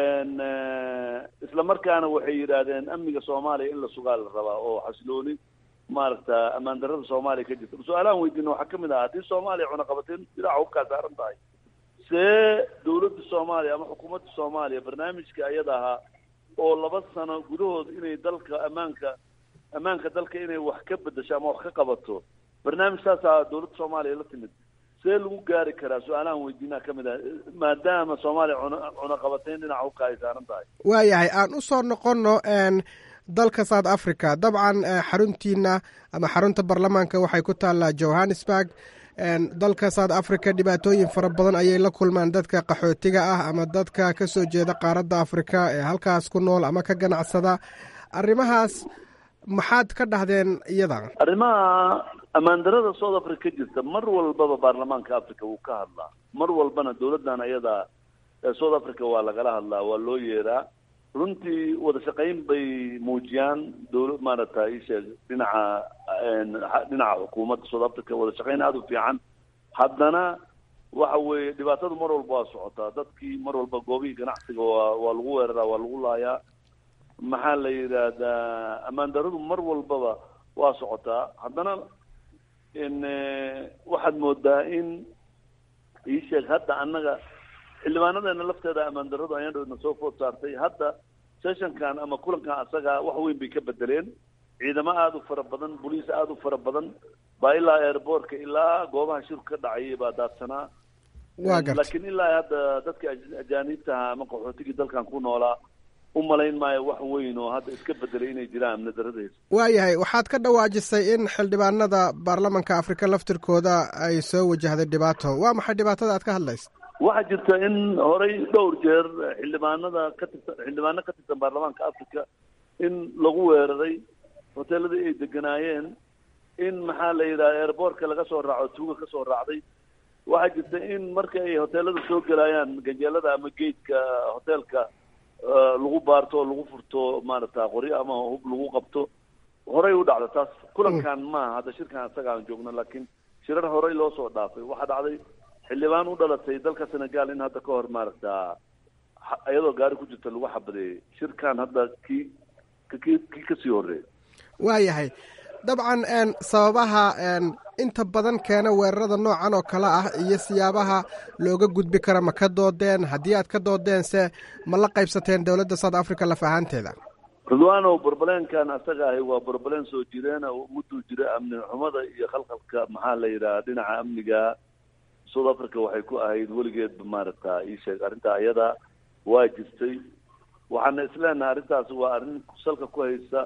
isla markaana waxay yidhaahdeen amniga Soomaaliya in la sugaa la rabaa oo xasilooni maaragta ammaan darrada Soomaaliya ka jirta. su-aalahan weydiina waxaa kamid ah haddii Soomaaliya cunaqabatayn dhinaca hubkaa saaran tahay see dawladda Soomaaliya ama xukuumadda Soomaaliya barnaamijka ayada ahaa oo laba sano gudahood inay dalka ammaanka ammaanka dalka inay wax ka bedasho ama wax ka qabato barnaamijkaasaa dawladda Soomaaliya la timid see lagu gaari karaa su-aalahan weydiinaa kamid ah maadaama Soomaaliya cunaqabatayn dhinaca hubka ay saaran tahay. waayahay aan usoo noqono dalka South Africa dabcan xaruntiina ama xarunta baarlamaanka waxay ku taallaa Johannesburg. dalka South Africa dhibaatooyin fara badan ayay la kulmaan dadka qaxootiga ah ama dadka ka soo jeeda qaaradda Afrika ee halkaas ku nool ama ka ganacsada. arrimahaas maxaad ka dhahdeen iyada? arrimaha ammaan darrada South Africa ka jirta mar walbaba baarlamaanka Afrika wuu ka hadlaa mar walbana dawladdan ayada South Africa waa lagala hadlaa waa loo yeeraa runtii wada shaqayn bay muujiyaan dawlad maarata isheeg dhinaca dhinaca xukuumadda South Africa wada shaqayn aada u fiican. haddana waxa weeye dhibaatadu mar walba waa socotaa dadkii mar walba goobihii ganacsiga waa waa lagu weeraraa waa lagu laayaa maxaa la yidhaahdaa ammaan darradu mar walbaba waa socotaa. haddana waxaad moodaa in isheeg hadda annaga xildhibaanadeena lafteeda ammaan darradu ayaan dhowna soo food saartay. hadda sessionkan ama kulankan asaga wax weyn bay ka bedeleen ciidamo aada u fara badan boliis aada u fara badan baa ilaa airportka ilaa goobaha shirku ka dhacayay baa daadsanaa. laakiin ilaa hadda dadka ajaaniibtaha ama qaxootigii dalkan ku noolaa u malayn maayo wax weyn oo hadda iska bedelay inay jiraan amni darradaheesa. waayahay waxaad ka dhawaajisay in xildhibaanada baarlamanka Afrika laftirkooda ay soo wajahday dhibaato. waa maxay dhibaatada aad ka hadlaysa? waxaa jirta in horey dhowr jeer xildhibaanada ka tirsan xildhibaano ka tirsan baarlamaanka Afrika in lagu weeraray hoteeladii ay deganaayeen in maxaa la yidhaha airportka laga soo raaco tuuga ka soo raacday. waxaa jirta in marka ay hoteelada soo gelayaan ganjeelada ama geedka hoteelka lagu baarto oo lagu furto maarata qoryo ama hub lagu qabto horey u dhacda taas. kulankan maaha hadda shirkan isaga aan joogno laakiin shirar horey loo soo dhaafay. waxaa dhacday xildhibaan u dhalatay dalka Senegal in hadda ka hor maarata iyadoo gaari ku jirta lagu xabadeeyay shirkan hadda kii kii kii kasii horeeyay. waayahay dabcan sababaha inta badan keena weerarada noocan oo kale ah iyo siyaabaha looga gudbi kara ma ka doodeen haddii aad ka doodeense ma la qaybsateen dowladda south africa laf ahaanteeda ridwaanow barbaleenkan asaga ahi waa barbaleen soo jireena mudduu jira amni xumada iyo khalkhalka maxaa la yidhaha dhinaca amniga south africa waxay ku ahayd weligeedba maaragta ii sheeg arrintaa iyada waa jirtay waxaana isleenahay arrintaas waa arrin salka ku haysa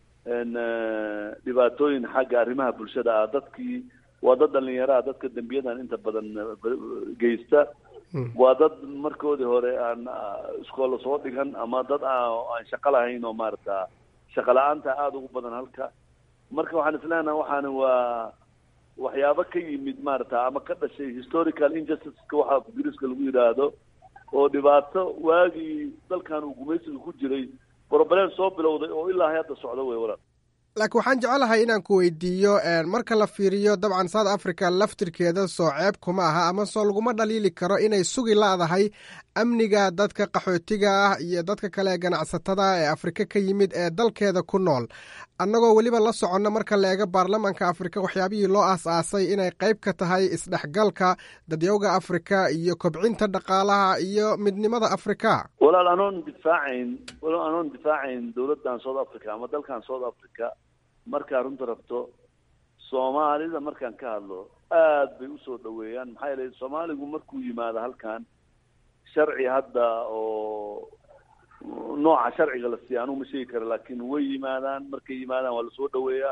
dhibaatooyin xagga arrimaha bulshada ah dadkii waa dad dhalinyaraha dadka dembiyadan inta badan geysta waa dad markoodii hore aan iskoola soo dhigan ama dad aan shaqo lahayn oo maaragta shaqo la-aanta aada ugu badan halka marka waxaan isleenahay waxaana waa waxyaabo ka yimid maaragta ama ka dhashay historical injusticeska waxa ingiriiska lagu yidhaahdo oo dhibaato waagii dalkan uu gumaysiga ku jiray broblem soo bilowday oo ilaa hadda socdo wey walaal laakiin waxaan jecelahay inaan ku weydiiyo marka la fiiriyo dabcan south africa laftirkeeda soo ceeb kuma aha ama soo laguma dhaliili karo inay sugi laadahay amniga dadka qaxootiga ah iyo dadka kale ee ganacsatada ee afrika ka yimid ee dalkeeda ku nool annagoo weliba la soconno marka la eego baarlamaanka afrika waxyaabihii loo aas-aasay inay qayb ka tahay isdhexgalka dadyowga afrika iyo kobcinta dhaqaalaha iyo midnimada afrika walaal anoon difaacayn walaal anoon difaacayn dowladdan south africa ama dalkan south africa markaa runta rabto soomaalida markaan ka hadlo aad bay usoo dhaweeyaan maxaa yeelay soomaaligu markuu yimaado halkan sharci hadda oo nooca sharciga la siiya anuu ma sheegi kara laakiin way yimaadaan markay yimaadaan waa lasoo dhaweeyaa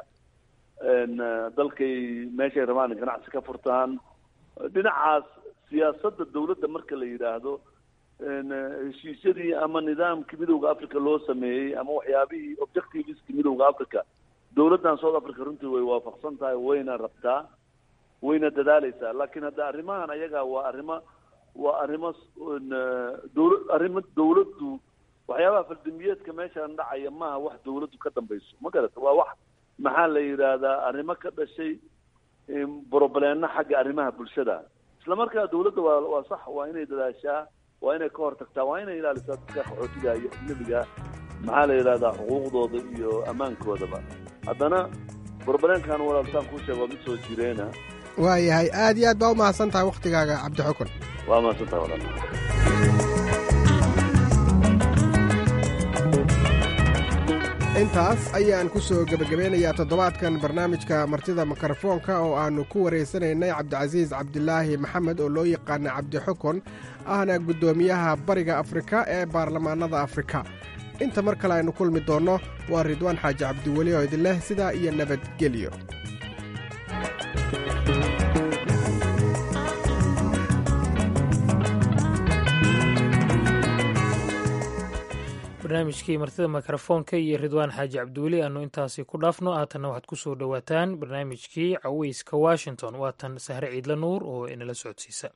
dalkay meeshay rabaan ganacsi ka furtaan dhinacaas siyaasadda dawladda marka la yidhaahdo heshiisyadii ama nidaamkii midowda africa loo sameeyey ama waxyaabihii objectiveski midowda africa dawladdan south africa runtii way waafaqsan tahay wayna rabtaa wayna dadaaleysaa laakiin hadda arrimahan ayaga waa arrimo waa arrimo dawla arrimo dawladdu waxyaabaha faldambiyeedka meeshaan dhacaya maaha wax dawladdu ka dambayso ma garata waa wax maxaa la yidhaahdaa arrimo ka dhashay brobleeno xagga arrimaha bulshada isla markaa dawladda waa waa sax waa inay dadaashaa waa inay ka hortagtaa waa inay ilaalisaa dadka qaxootiga iyo ajnabiga maxaa la yidhahdaa xuquuqdooda iyo ammaankoodaba haddana barbaleenkan walaalsaan kuu sheeg waa mid soo jireena waayahay aad iyo aad baa u mahadsan tahay waktigaaga cabdixukun waa mahadsan tahay walaal intaas ayaan ku soo gebagabeynayaa toddobaadkan barnaamijka martida mikrofoonka oo aannu ku waraysanaynay cabdicasiis cabdilaahi maxamed oo loo yaqaana cabdixukun ahna guddoomiyaha bariga afrika ee baarlamaanada afrika inta mar kale aynu kulmi doonno waa ridwaan xaaji cabdiweli oo idin leh sidaa iyo nabadgelyo barnaamijkii martida mikrofoonka iyo ridwaan xaaji cabdiweli aanu intaasi ku dhaafno haatanna waxaad ku soo dhowaataan barnaamijkii caweyska washington waatan sahre ciidla nuur oo inala socodsiisa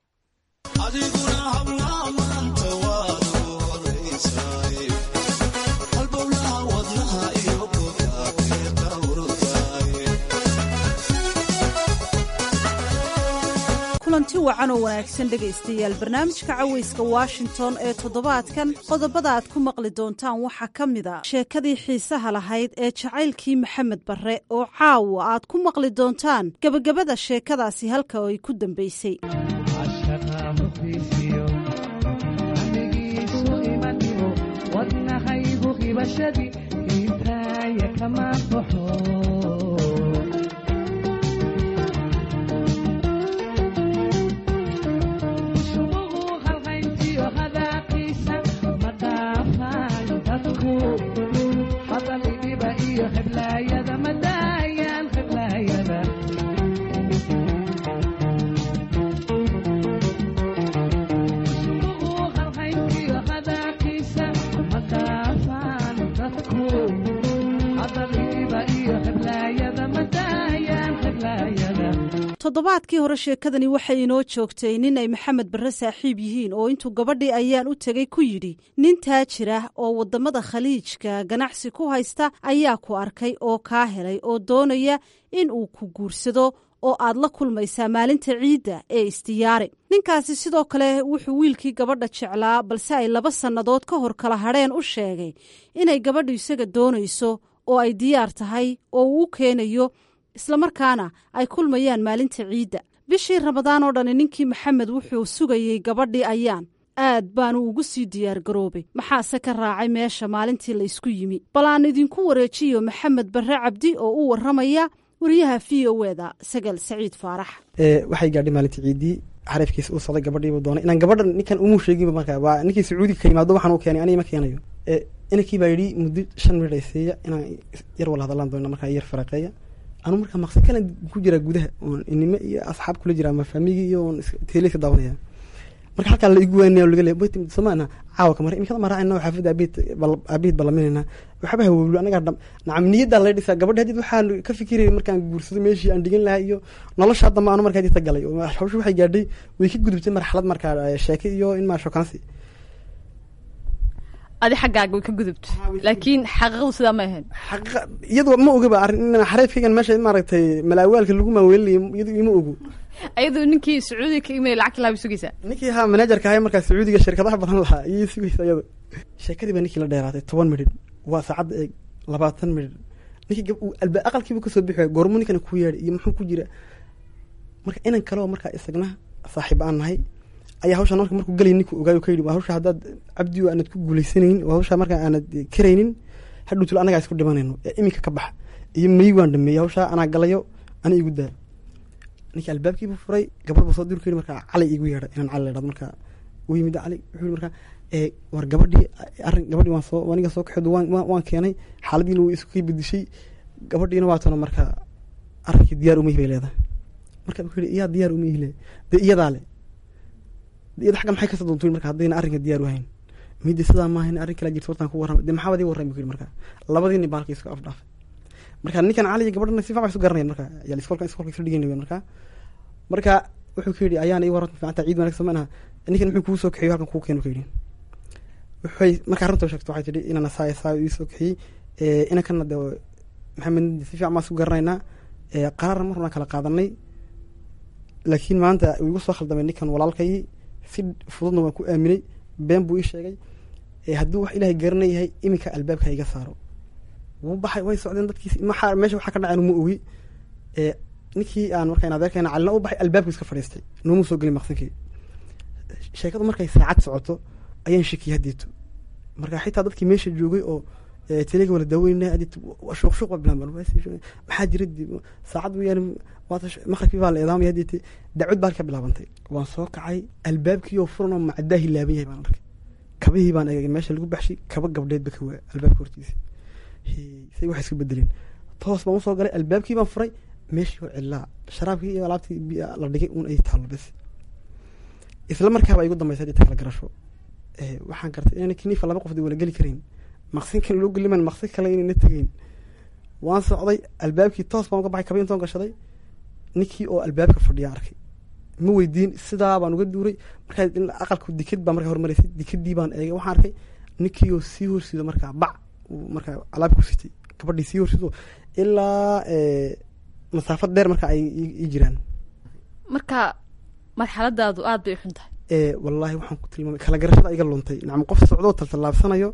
kulanti wacan oo wanaagsan dhegaystayaal barnaamijka caweyska washington ee toddobaadkan qodobada aad ku maqli doontaan waxaa ka mid a sheekadii xiisaha lahayd ee jacaylkii maxamed barre oo caawa aad ku maqli doontaan gebagabada sheekadaasi halka ay ku dambaysay toddobaadkii hore sheekadani waxay inoo joogtay nin ay maxamed barre saaxiib yihiin oo intuu gabadhii ayaan u tegey ku yidhi nin taajir ah oo waddamada khaliijka ganacsi ku haysta ayaa ku arkay oo kaa helay oo doonaya in uu ku guursado oo aad la kulmaysaa maalinta ciidda ee istiyaari ninkaasi sidoo kale wuxuu wiilkii gabadha jeclaa balse ay laba sannadood ka hor kala hadheen u sheegay inay gabadhu isaga doonayso oo ay diyaar tahay oo uu keenayo islamarkaana ay kulmayaan maalinta ciidda bishii ramadaan oo dhani ninkii maxamed wuxuu sugayey gabadhii ayaan aad baanu ugu sii diyaar garoobay maxaase ka raacay meesha maalintii la isku yimi bal aan idinku wareejiyo maxamed barre cabdi oo u warramaya wariyaha v o eda sagal saciid faarax waxay gaadhay maalintii ciiddii xariifkiisa uu socday gabadhiibu doonay inaan gabadhan ninkan umuu sheeginba markaa waa ninkii sacuudiga ka yimaado waxaan u keenay aniga ma keenayo inankii baa yidhi muddo shan minid ay siiya inaan yar wala hadallaan doona markaa yar faraqeeya anuu markaa maqsin kalan ku jiraa gudaha oon inimo iyo asxaab kula jiraa ama faamigii iyo oon teeleyska daawanaya marka halkaa la igu waanaya laga leeya boytim samaana caawa kamar imikada maraacayna xaafadda aabiid aabiid balaminayna waxba hawowlo anaga nacam niyaddaa la dhisaa gabadha hadid waxaan ka fikirayay markaan guursado meeshii aan dhigan lahaa iyo nolosha hadda ma aanu markaa dita galay hawshu waxay gaadhay way ka gudubtay marxalad markaa sheeke iyo in maa shokansi adi xaggaaga way ka gudubto laakiin xaqiiqadu sidaa ma ahayn iyadu ma ogaba arrin in xariifkaygan meesha maaragtay malaawaalka lagu maaweelinayo iyadu ima ogo ayadoo ninkii sacuudiga ka imay lacagta laaba sugaysaa ninkii ahaa manajerka ahay markaa sacuudiga shirkadaha badan lahaa iyay sugaysa iyada sheekadii baa ninkii la dheeraatay toban midhidh waa saacadda eeg labaatan midhidh ninkii alba aqalkiibu kasoo bixi waaya goormo ninkana ku yeedhay iyo muxuu ku jira marka inan kaleo markaa isagna saaxiib aan nahay ayaa hawshaan marka markuu galay ninkuu ogaayo ka yidhi waa hawsha haddaad cabdi aanad ku guulaysanaynin waa hawshaa markaa aanad karaynin hadhuu tulo annagaa isku dhimanayno ee iminka ka baxa iyo may waan dhameeyey hawshaa anaa galayo ana igu daa ninkii albaabkiibuu furay gabadh buu soo diri ka yidhi markaa cali igu yeedha inaan cali la idhahdo markaa u yimid cali wuxuu yidhi markaa ee war gabadhii arrin gabadhii waan soo aniga soo kaxeedo waan waan keenay xaaladiina way isku kay bedishay gabadhiina waa tano markaa arrinkii diyaar uma bay leedahay marka wuxuu yidhi iyaa diyaar uma ihle dee iyadaa le iyada xagga maxay kasoo doontuin marka haddayna arrinka diyaar u hayn midi sidaa maahayn arrin kala jirta wartaan ku warramay dee maxaa wadii warramay ku yidhi markaa labadiini baalka isku afdhaafay marka ninkan cali iyo gabadhana si fiican isu garanayan marka yaal iskoolkan iskoolka isu dhiganayo marka marka wuxuu ka yidhi ayaana ii warran fiicanta ciid wanaagsan ma inaha ninkan muxuu kuu soo kaxiyo halkan kuu keeno ka yidhi waxay markaa arrinta sheegto waxay tidhi inana saa saa ii soo kaxiyey inankana dee maxamed si fiican baan isku garanaynaa qaraar marna kala qaadanay laakiin maanta igu soo khaldamay ninkan walaalkay si fududna waan ku aaminay been buu ii sheegay hadduu wax ilaahay garanay yahay iminka albaabka iga saaro wuu baxay way socdeen dadkiisi maxaa meesha waxaa ka dhaceen uma ogi ninkii aan markaa adeerkayna calina u baxay albaabku iska fadhiistay noomuu soo gelin maqsinkii sheekadu markay saacad socoto ayaan shakiyay haddeeto markaa xitaa dadkii meesha joogay oo teleega wala daaweynaa haddeeto shuuq shuuq baa bilaabay maxaa jira saacad weyaan waata maqribkii baa la eedaamay haddeete dacwad baa ka bilaabantay waan soo kacay albaabkii oo furan oo macdaahi laaban yahay baan arkay kabihii baan eegay meesha lagu baxshay kaba gabdheedba ka waa albaabka hortiisa say waxay isku bedeleen toos baan usoo galay albaabkii baan furay meeshii oo cilaa sharaabkii iyo alaabtii la dhigay uun ay taalo bes isla markaaba igu dambaysa hadii kala garasho waxaan gartay inaan kiniifa laba qof wala geli karin maqsinkan loo geliman maqsin kale inayna tegayn waan socday albaabkii toos baan uga baxay kabin toon gashaday ninkii oo albaabka fadhiya arkay ma weydiin sidaa baan uga duuray markaa aqalku dikad baa markaa hormaraysay dikadii baan eegay waxaan arkay ninkii oo sii horsido markaa bac markaa alaab ku sitay gabadhii sii horsido ilaa masaafad dheer marka ay ii jiraan marka marxaladaadu aad bay u xun tahay wallaahi waxaan ku tilmaamay kala garashada iga luntay nacam qof socdoo taltallaabsanayo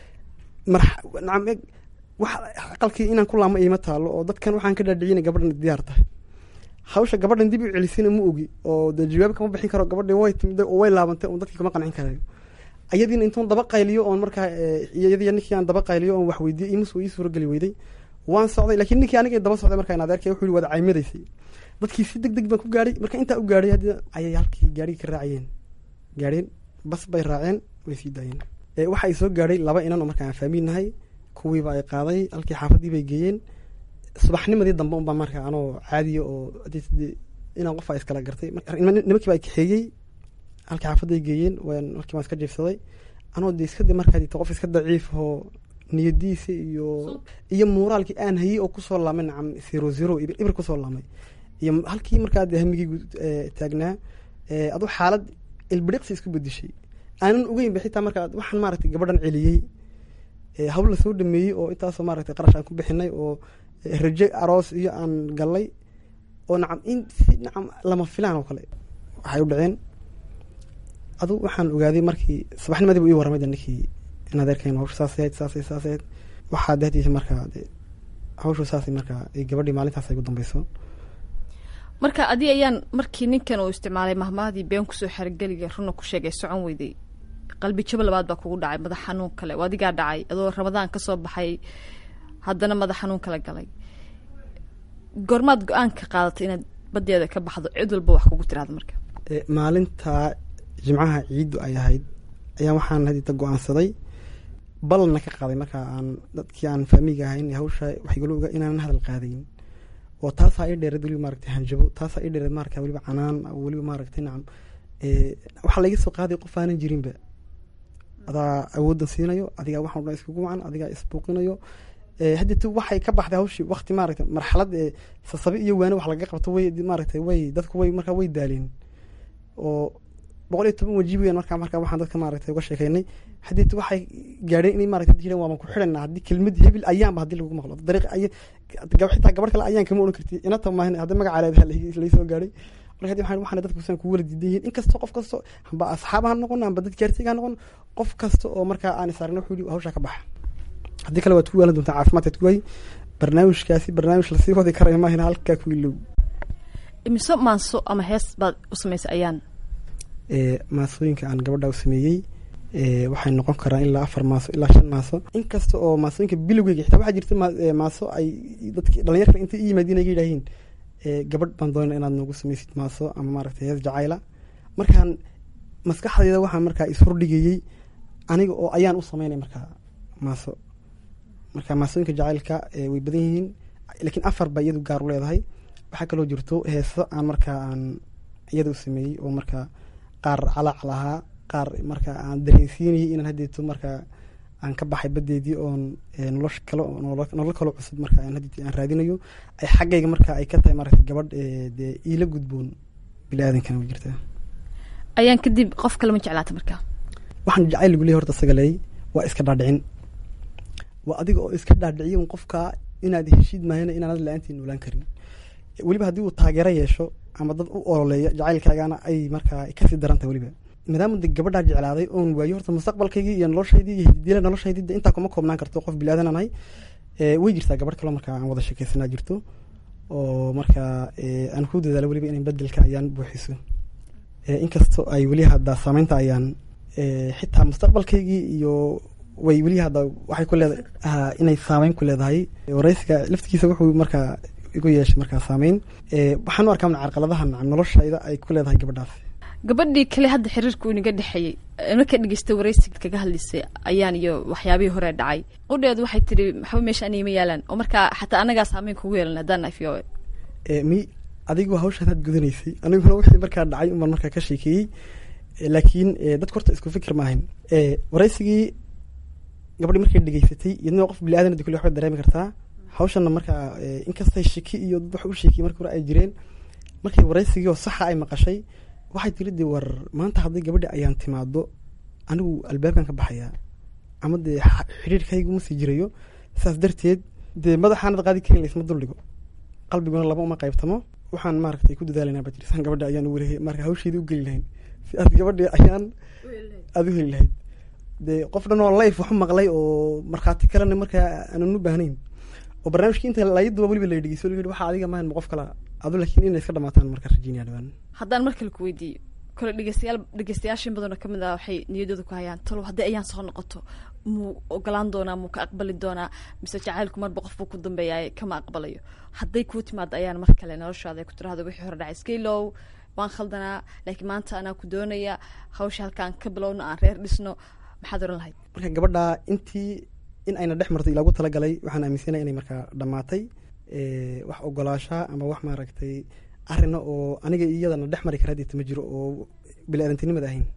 nacam wax aqalkii inaan ku laamo iima taalo oo dadkan waxaan ka dhaadhicina gabadhan diyaar tahay hawsha gabadhan dib u celisina ma ogi oo dee jawaab kama bixin karo gabadhii way timiday oo way laabantay oo dadkii kama qancin karayo ayadiina intoon daba qayliyo oon markaa iyadii ninkii aan daba qayliyo oon wax weydiiyey imus ii suurageli weyday waan socday laakiin ninkii aniga daba socday markaa adeerkay wuxuu yidhi wada caymadaysay dadkii si deg deg baan ku gaadhay marka intaa u gaadhay haddii ayay halkii gaadhigii ka raacayeen gaadheen bas bay raaceen way sii daayeen waxa ay soo gaadhay laba inan oo markaa aan faamiin nahay kuwiiba ay qaaday halkii xaafadii bay geeyeen subaxnimadii dambe unbaa markaa anoo caadiya oo inaan qof a iskala gartay nimankii baa kaxeeyey halkii xaafaday geeyeen markii baan iska jiifsaday anoo de iska markaa qof iska daciif oo niyadiisa iyo iyo muuraalkii aan hayey oo kusoo laamay nacam zero zero ibir ibir kusoo laamay iyo halkii markaa de hamigii taagnaa aduu xaalad ilbiriqsi isku bedishay aanan ogeynba xitaa markaa waxaan maaragtay gabadhan celiyey hawl la soo dhameeyey oo intaasoo maaragtay qarash aan ku bixinay oo raje aroos iyo aan gallay oo nacam in si nacam lama filaan oo kale waxay u dhaceen adu waxaan ogaaday markii subaxnimadii buu ii warramay de ninkii in adeerkeen hawsha saas ahayd saas saas ahayd waxaa dehdiisa markaa de hawshu saasay markaa gabadhii maalintaas ay ugu dambeyso. marka adii ayaan markii ninkan uu isticmaalay mahmaadii been kusoo xargeliga runa ku sheegay socon weyday qalbi jab labaad baa kugu dhacay madax xanuun kale waa adigaa dhacay adoo ramadaan ka soo baxay haddana madax xanuun kala galay goormaad go-aan ka qaadatay inaad badeeda ka baxdo cid walba wax kugu tiraahdo marka maalinta jimcaha ciiddu ay ahayd ayaa waxaan hadita go-aansaday balna ka qaaday marka aan dadkii aan faamiga ahayn hawsha waxigaloga inaanan hadal qaadayn oo taasaa ii dheereed weliba maaragtay hanjabo taasaa ii dheereed maaragta weliba canaan weliba maaragtay nacam waxaa laga soo qaaday qof aanan jirinba adaa awoodan siinayo adigaa waxaan dhan iskugu wacan adigaa isbuuqinayo haddii waxay ka baxday hawshii waqti maaragtay marxalad ee sasabi iyo waane wax laga qabto way maaragtay way dadku way markaa way daaleen oo boqol iyo toban wajiib weyn markaa markaa waxaan dadka maaragtay uga sheekaynay haddii waxay gaadheen inay maaragtay jireen waa ku xidhanaa haddii kelmad hebil ayaanba haddii lagu maqlo dariiq ay xitaa gabadh kale ayaan kama oran karti inata maahan haddii magacaaleeda laysoo gaadhay marka hadii waxaan waxaan dadku san ku wala diidan yihiin inkastoo qof kasto amba asxaab ha noqon amba dad gaartiga ha noqon qof kasta oo markaa aan saarno wuxuu yidhi hawsha ka baxa haddii kale waad ku waalan doontaa caafimaadkaad ku waay barnaamijkaasi barnaamij lasii wadi karayo maahan halkaa ku ilow imise maanso ama hees baad u samaysay ayaan maasooyinka aan gabadha u sameeyey waxay noqon karaan ilaa afar maaso ilaa shan maaso inkasta oo maasooyinka bilowgeyga xitaa waxaa jirta maaso ay dadki dhalinyarka intay i yimaadiin ay yidhaahiin gabadh baan doonaa inaad noogu samaysid maaso ama maaragtay hees jacayla markaan maskaxdayda waxaan markaa ishordhigayey aniga oo ayaan u sameynay markaa maaso marka maasooyinka jacaylka way badan yihiin laakiin afar ba iyadu gaar u leedahay waxaa kaloo jirto heeso aan markaa aan iyada u sameeyey oo markaa qaar calaac lahaa qaar markaa aan dareensiinayay inaan haddeeto markaa aan ka baxay badeedii oon nolosha kale nolol kaloo cusub markaa aan haddeet aan raadinayo ay xaggayga markaa ay ka tahay maaragtay gabadh dee iila gudboon bini aadankana way jirtaa ayaan kadib qof kale ma jeclaata markaa waxaan jacayl lagu leeyahay horta sagaley waa iska dhaadhicin waa adiga oo iska dhaadhiciyo un qofka inaad heshiid maahayna inaanad la-aantii noolaan karin weliba haddii uu taageero yeesho ama dad u ololeeya jacaylkaagana ay markaa kasii darantahay weliba maadaama de gabadhaa jeclaaday oon waayo horta mustaqbalkaygii iyo noloshaydii iyo hididila noloshaydii de intaa kuma koobnaan karto qof bilaadan aan ahay way jirtaa gabadh kaloo markaa aan wada sheekeysanaa jirto oo markaa aan ku dadaalo weliba inay bedelka ayaan buuxiso inkastoo ay weli hadda saameynta ayaan xitaa mustaqbalkaygii iyo way weli hadda waxay ku leedahay inay saameyn ku leedahay waraysiga laftigiisa wuxuu markaa igu yeeshay markaa saameyn waxaan u arkaa min carqaladaha nacam noloshayda ay ku leedahay gabadhaas gabadhii kale hadda xiriirku inaga dhexeeyey marka dhegeystay waraysiga kaga hadlaysay ayaan iyo waxyaabihii hore dhacay qudheedu waxay tiri maxba meesha anima yaalaan oo markaa xataa anagaa saameyn kugu yeelan haddaan nafiyo mi adigu hawshaan had gudanaysay aniguna wixii markaa dhacay unbaan markaa ka sheekeeyey laakiin dadku horta isku fikir maahayn waraysigii gabadhii markay dhegeysatay iyadna qof bili aadan kule waxbay dareemi kartaa hawshanna markaa inkastay shiki iyo dad wax u sheekiyey marka hore ay jireen markii waraysigii oo saxa ay maqashay waxay tiri dee war maanta hadday gabadhi ayaan timaado anigu albaabkan ka baxayaa ama dee xiriirkaygu ma sii jirayo saas darteed dee madaxaanad qaadi karin laysma duldhigo qalbiguna laba uma qaybtamo waxaan maaragtay ku dadaalanaa baa jiri saan gabadhi ayaan u wareegay marka hawsheedii u geli lahayn si aad gabadhi ayaan aada u heli lahayd dee qof dhan oo life waxu maqlay oo markhaati kalena markaa aanan u baahnayn oo barnaamijkii inta layaduba weliba la dhegeyso la yidhi waxaa adiga maahan qof kala adu laakiin inay iska dhamaataan markaa rajeynaya dhawaan haddaan mar kale ku weydiiyo kole dhegeystayaal dhegeystayaashin badanoo kamid ah waxay niyadooda ku hayaan talow haddii ayaan soo noqoto muu ogolaan doonaa muu ka aqbali doonaa mise jacaylku marba qof buu ku dambeeyaay kama aqbalayo hadday kuu timaado ayaan mar kale noloshaada ay ku tirahdo wixii hore dhacay iskailow waan khaldanaa laakiin maanta anaa ku doonaya hawsha halkaan ka bilowno aan reer dhisno maxaad oran lahayd marka gabadha intii in ayna dhex martay ilaagu talagalay waxaan aaminsanaya inay markaa dhammaatay wax ogolaashaa ama wax maaragtay arina oo aniga iyadana dhex mari kara hadeeta ma jiro oo bili-aadantinimada ahayn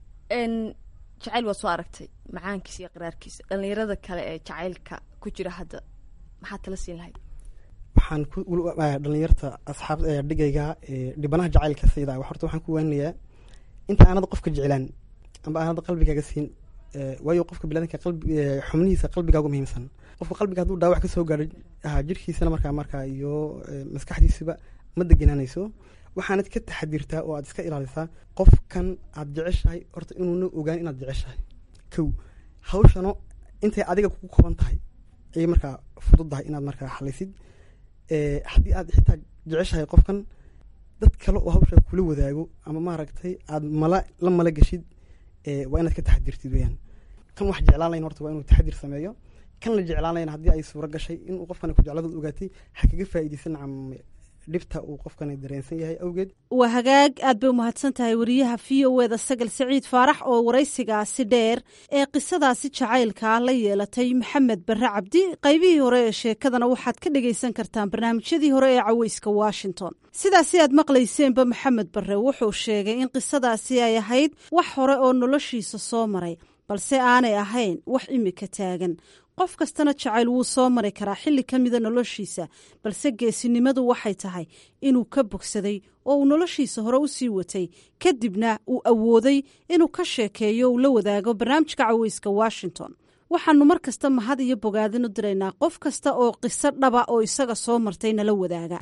jacayl waad soo aragtay macaankiisa iyo qiraarkiisa dhalinyarada kale ee jacaylka ku jira hadda maxaad tala siin lahayd waxaan ku dhalinyarta asxaab dhigayga dhibanaha jacaylka sayda horta waxaan ku waaninayaa inta aanad qofka jeclaan amba aanad qalbigaaga siin waayo qofka bilaadanka qalbi xubnihiisa qalbigaagu muhiimsan qofka qalbiga hadduu dhaawac ka soo gaadho jirkiisana markaa markaa iyo maskaxdiisaba ma deganaanayso waxaanad ka taxadirtaa oo aad iska ilaalisaa qofkan aad jeceshahay horta inuuna ogaan inaad jeceshahay kow hawshano intay adiga kugu kooban tahay ayay markaa fududahay inaad markaa xalisid. haddii aad xitaa jeceshahay qofkan dad kale oo hawsha kula wadaago ama maaragtay aad mala la mala geshid waa inaad ka taxadirtid weyaan. kan wax jeclaan lahayn horta waa inuu taxadir sameeyo, kan la jeclaan lahayn haddii ay suuro gashay inuu qofkani ku jecladood ogaatay ha kaga faa'iidaysan cam dhibta uu qofkani dareensan yahay awgeed. waa hagaag aad bay umahadsan tahay wariyaha v o eda sagal siciid faarax oo waraysigaasi dheer ee qisadaasi jacaylkaa la yeelatay maxamed barre cabdi. qaybihii hore ee sheekadana waxaad ka dhagaysan kartaan barnaamijyadii hore ee caweyska washington. sidaasi aad maqlayseenba maxamed barre wuxuu sheegay in qisadaasi ay ahayd wax hore oo noloshiisa soo maray balse aanay ahayn wax imika taagan. qof kastana jacayl wuu soo mari karaa xilli ka mida noloshiisa, balse geesinimadu waxay tahay inuu ka bogsaday oo uu noloshiisa hore u sii watay, kadibna uu awooday inuu ka sheekeeyo uu la wadaago barnaamijka caweyska washington. waxaanu mar kasta mahad iyo bogaadin u diraynaa qof kasta oo qiso dhaba oo isaga soo martay nala wadaaga.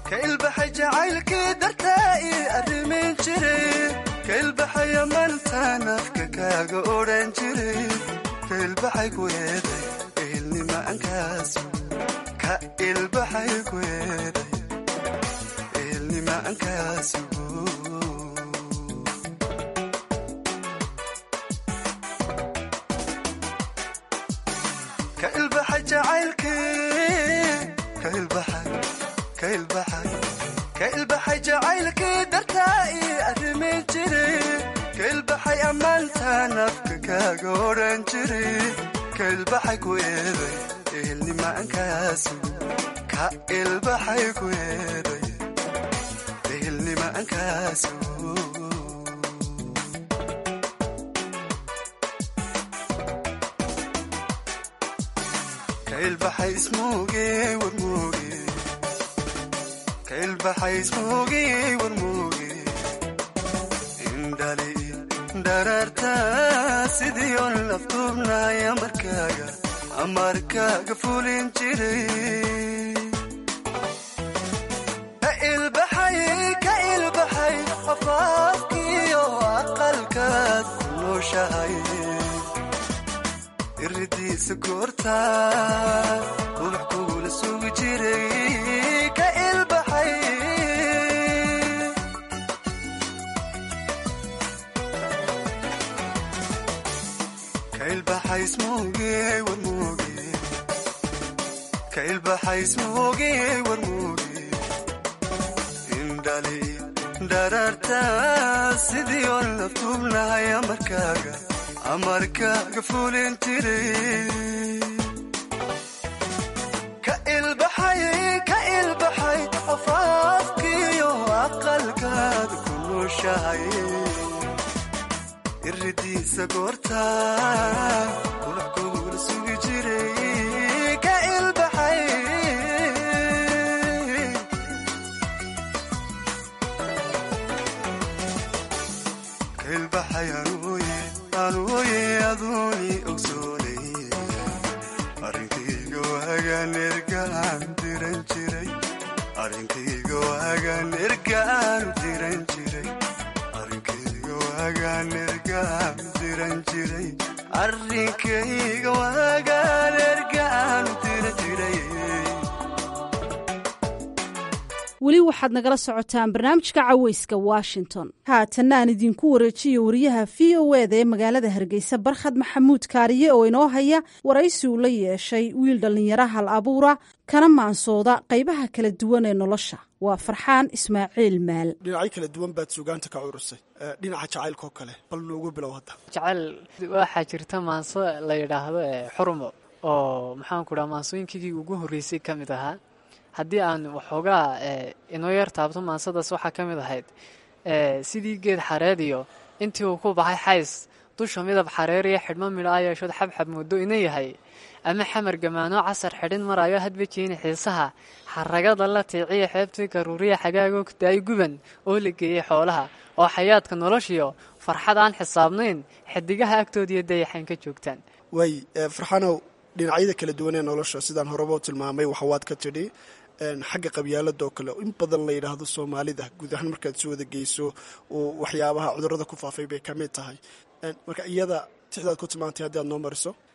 كالبحي جعيلك درتاي أرمي جري كالبحي أمانتا نفكك قورن جري كالبحي كويري اللي ما انكاسو كالبحي كويري اللي ما انكاسو كالبحي اسموقي ورموقي كالبحي اسموقي ورموقي اندالي دررتا سيديون لفتوبنا يا مركاقا أمركاقا فولين جري كالبحي كالبحي أفافكي وأقلكات كله شهي الردي سكورتا وبحكول السوق جري كالبحي كالبحي اسموقي ورموقي كالبحي اسموقي ورموقي اندالي دررتا سيديون لفتوبنا يا مركاقا أمركاقا فولين تري كالبحي كالبحي أفافكي وأقلكاد كله شاي الردي سقورتا ولحكول سوق جري كالبحي كالبحي أروي أروي أذوني أكسوني أرنكي قواقا نرقان ترنجري أرنكي قواقا نرقان ترنجري أرنكي قواقا نرقان ترنجري أرنكي قواقا نرقان ترنجري weli waxaad nagala socotaan barnaamijka caweyska washington. haatanna aan idinku wareejiyo wariyaha v o eda ee magaalada hargeysa barkhad maxamuud kaariye oo inoo haya waraysi uu la yeeshay wiil dhallinyaro hal abuura kana maansooda qaybaha kala duwan ee nolosha. waa farxaan ismaaciil maal. dhinacyo kala duwan baad suugaanta ka curusay, dhinaca jacaylkoo kale bal noogu bilow hadda. jacayl waxaa jirta maanso la yidhaahdo xurumo oo maxaan ku dhaha maansooyinkaygii ugu horreysay ka mid ahaa. haddii aan waxoogaa inoo yar taabto maansadaas waxaa ka mid ahayd sidii geed xareed iyo intii uu ku baxay xays dusha midab xareeriya xidhmo midho a yeeshood xabxab muddo ina yahay ama xamar gamaano casar xidhin marayo hadba jeeni xiisaha xaragada la tiiciya xeebtii garuuriya xagaago daay guban oo la geeyey xoolaha oo xayaadka noloshiyo farxad aan xisaabnayn xidigaha agtoodiiyo dayaxan ka joogtaan. way farxanow dhinacyada kala duwan ee nolosha sidaan horeba u tilmaamay waxawaad ka tidhi xagga qabyaaladoo kale in badan la yidhaahdo soomaalida guud ahaan markaad soo wada geyso oo waxyaabaha cudurrada ku faafay bay ka mid tahay. marka iyada tixdaad ku tilmaantay haddii aad noo mariso.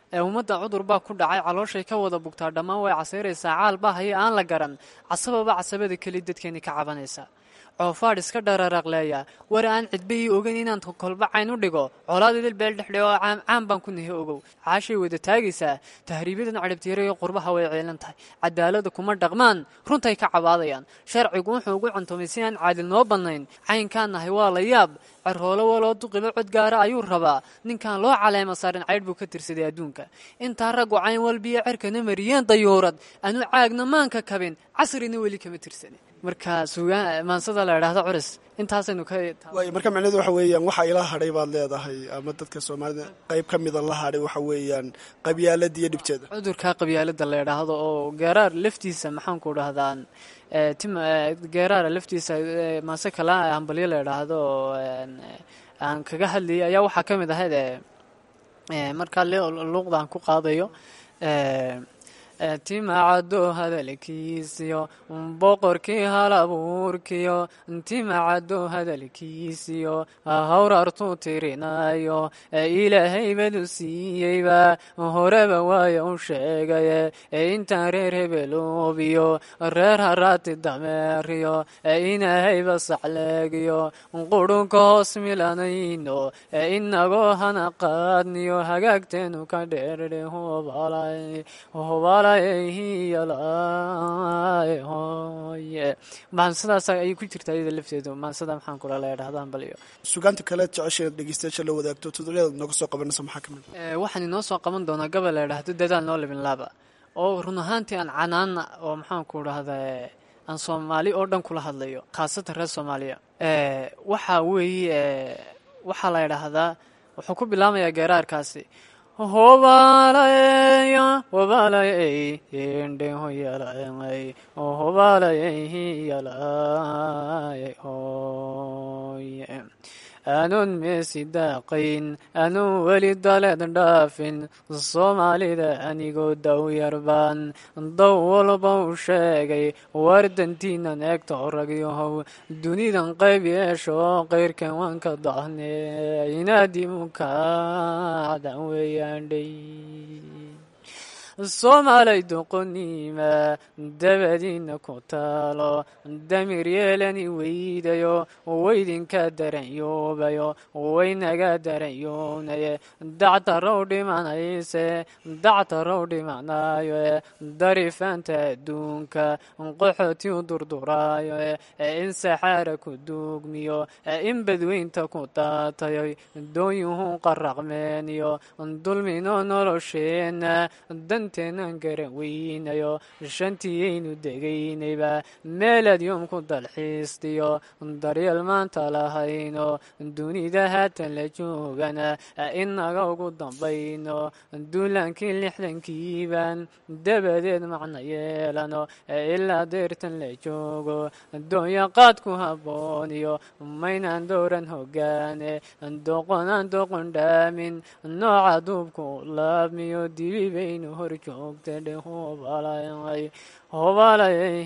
ee ummadda cudur baa ku dhacay calooshay ka wada bugtaa dhammaan way casayraysaa caal baa haya aan la garan casababa casabada keli dadkeeni ka cabanaysaa coofaadh iska dhararaqleeya war aan cidbahii ogan inaan kolba cayn u dhigo colaad idil beel dhexdhe oo caam baan ku nahi ogow caashay wada taagaysaa tahriibyadan cadhabtiirayo qurbaha way ceelan tahay cadaalada kuma dhaqmaan runtay ka cabaadayaan sharcigu wuxuu ugu cuntumay si aan caadil noo bannayn caynkaan nahay waa la yaab carhoolo waloo duqiba cod gaara ayuu rabaa ninkan loo caleema saarin caydh buu ka tirsaday adduunka intaa raggu cayn walbiyo cerkana mariyeen dayuurad anu caagna maanka kabin casrina weli kama tirsanin marka suugaan maansada la idhaahdo curis intaasaynu ka waay marka macnaheedu waxa weeyaan waxa ila hadhay baad leedahay ama dadka soomaalida qayb ka mida la hadhay waxa weeyaan qabyaalada iyo dhibteeda cudurka qabyaalada la idhaahdo oo geeraar laftiisa maxaan ku dhahdaan tim geeraar laftiisa maase kala hambalyo la idhaahdo aan kaga hadlayay ayaa waxaa ka mid ahayd markaa luuqdaan ku qaadayo timacado hadalkiisiyo boqorkii hal abuurkiyo timacado hadalkiisiyo hawrartuu tirinayo ilaahay badu siiyeyba horeba waaya u sheegaye intaan reer hebeloobiyo reer haraati dameeriyo inahayba saxleegiyo qurunka hoos milanayno inagoo hana qaadniyo hagaagteenu ka dheerdhe hobala maansadaas ayay ku jirtaa iyada lafteedu maansada maxaan kula la idhahdaan baliyo sugaanta kale jecesha inaad dhegeystayaasha la wadaagto tuduleeda nooga soo qabanaysa maxaa ka mid waxaan inoo soo qaban doonaa gabal la idhaahdo dadaal noo libin laaba oo run ahaantii aan canaana oo maxaan ku dhahdaa aan soomaali oo dhan kula hadlayo khaasatan reer soomaaliya waxaa weeye waxaa la idhaahdaa wuxuu ku bilaamayaa geeraarkaasi hobalaya hobalayay indhe hoyalayay hobalayay yalay hoye anuun meesi daaqayn anuun weli daleed dhaafin soomaalida anigoo daw yarbaan daw walba u sheegay wardantiinan eegto ragyahow dunidan qayb yeesho qayrkan waan ka dahne inaadimukadan weeyaandhay soomaalay doqoniima dabadiina ku taalo damir yeelani weydayo waydinka daranyoobayo waynaga daranyoonaye dactarow dhimanayse dactarow dhimanayo darifaanta adduunka qoxoti u durduraayo in saxaara ku duugmiyo in badweynta ku daatayo dooyuhu qaraqmeeniyo dulmino nolosheena danteenan garan weynayo shantiyaynu degaynayba meelaad yoom ku dalxiistiyo daryeel maanta lahayno dunida haatan la joogana inaga ugu dambayno duulaankii lixdankiiban dabadeed macna yeelano ilaa deertan la joogo doonyaqaad ku habbooniyo maynaan dowran hogaane doqonaan doqon dhaamin nooca duubku laabmiyo dibibaynu hor joogta dhe hobalayay hobalayay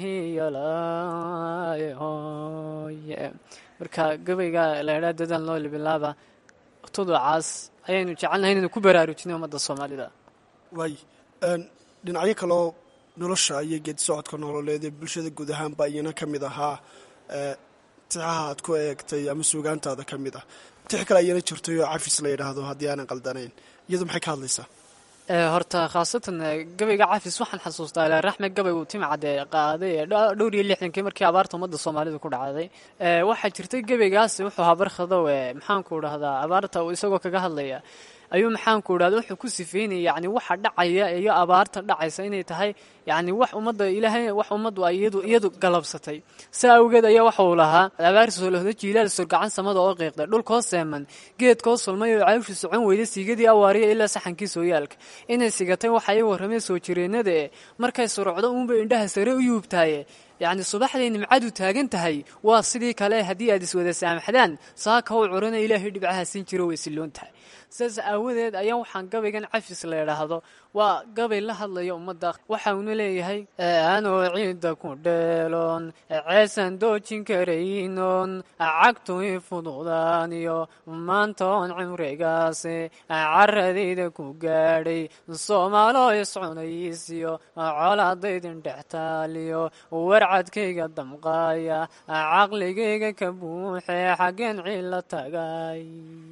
yalay hoye marka gabayga la idhaa dadaal noo libilaaba tuducaas ayaynu jecelnahay inaynu ku baraarujinay ummadda soomaalida waay dhinacyo kaloo nolosha iyo geedi socodka nololeed ee bulshada guud ahaanba iyana ka mid ahaa tixaha aad ku eegtay ama suugaantaada ka mid ah tix kale ayana jirtay oo cafis la yidhaahdo haddii aanan qaldanayn iyadu maxay ka hadlaysaa horta khaasatan gabayga cafis waxaan xasuustaa ilaa raxme gabay uu timcade qaaday dhowr iyo lixdankii markii abaarta ummadda soomaalida ku dhacday waxaa jirtay gabaygaasi wuxuu ahaa barkhadow maxaanku dhahdaa abaarta uu isagoo kaga hadlaya ayuu maxaanku idhahda wuxuu ku sifeynaya yani waxa dhacaya iyo abaarta dhacaysa inay tahay yani wax ummadda ilaahay wax ummaddu ay iyadu iyadu galabsatay saa awgeed ayaa waxa uu lahaa abaar soolohda jiilaal surgacan samada oo qiiqday dhulkoo seeman geedkoo sulmay oo cawshi socon weyda siigadii awaariya ilaa saxankii sooyaalka inay sigatay waxa ay warrameen soo jireenada e markay surocdo uunba indhaha sare u yuubtaaye yacni subaxday nimcadu taagan tahay waa sidii kale haddii aad iswada saamaxdaan saaka u curana ilaahay dhibcaha siin jiro way silloon tahay saas aawadeed ayaan waxaan gabaygan cafis la idhaahdo waa gabay la hadlaya ummadda waxauna leeyahay anoo ciidda ku dheeloon ceesan doojin karaynoon cagtu i fududaaniyo maanta oon cimrigaasi caradayda ku gaadhay soomaaloo iscunaysiyo colaadaydin dhextaaliyo warcadkayga damqaaya caqligayga ka buuxe xaggeen ciilla tagay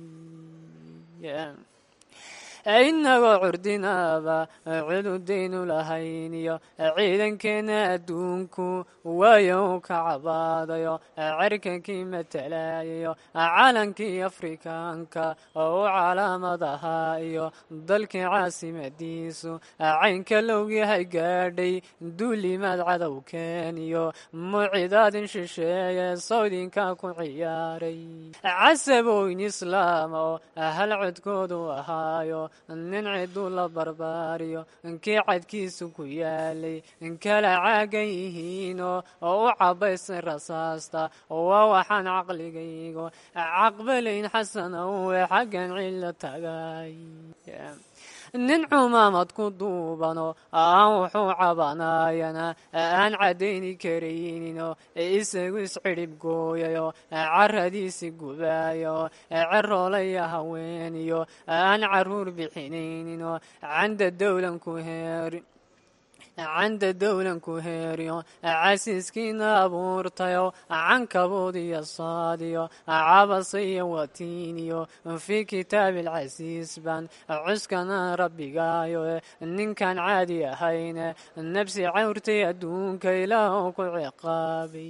inagoo curdinaaba cududaynu lahayniyo ciidankeena adduunku waayo u ka cabaadayo cerkankii matalayayo calankii afrikaanka oo u calaamad ahaa iyo dalkii caasimadiisu caynka lowgihay gaadhay duulimaad cadowkeeniyo mucidaadin shisheeye sawdinka ku ciyaaray casabooyn islaam oo hal codkoodu ahaayo nin ciduu la barbaariyo kii cadkiisu ku yaalay kala caagan yihiinoo oo u cabaysan rasaasta waa waxaan caqligaygo caqbalayn xasanowe xaggan cilla tagay nin cumaamad ku duubano aan wuxuu cabanayana aan caddayni karayninoo isagu iscidhib gooyayo caradiisi gubaayo ceroolaya haweeniyo aan caruur bixinayninoo canda dowlanku heeri canda dowlanku heeriyo casiiskiina abuurtayo cankabuud iyo saadiyo cabasa iyo watiiniyo fii kitaabi alcasiis baan cuskana rabbigaayo ninkaan caadi ahayne nabsi cawrtay adduunka ilaah ku ciqaabay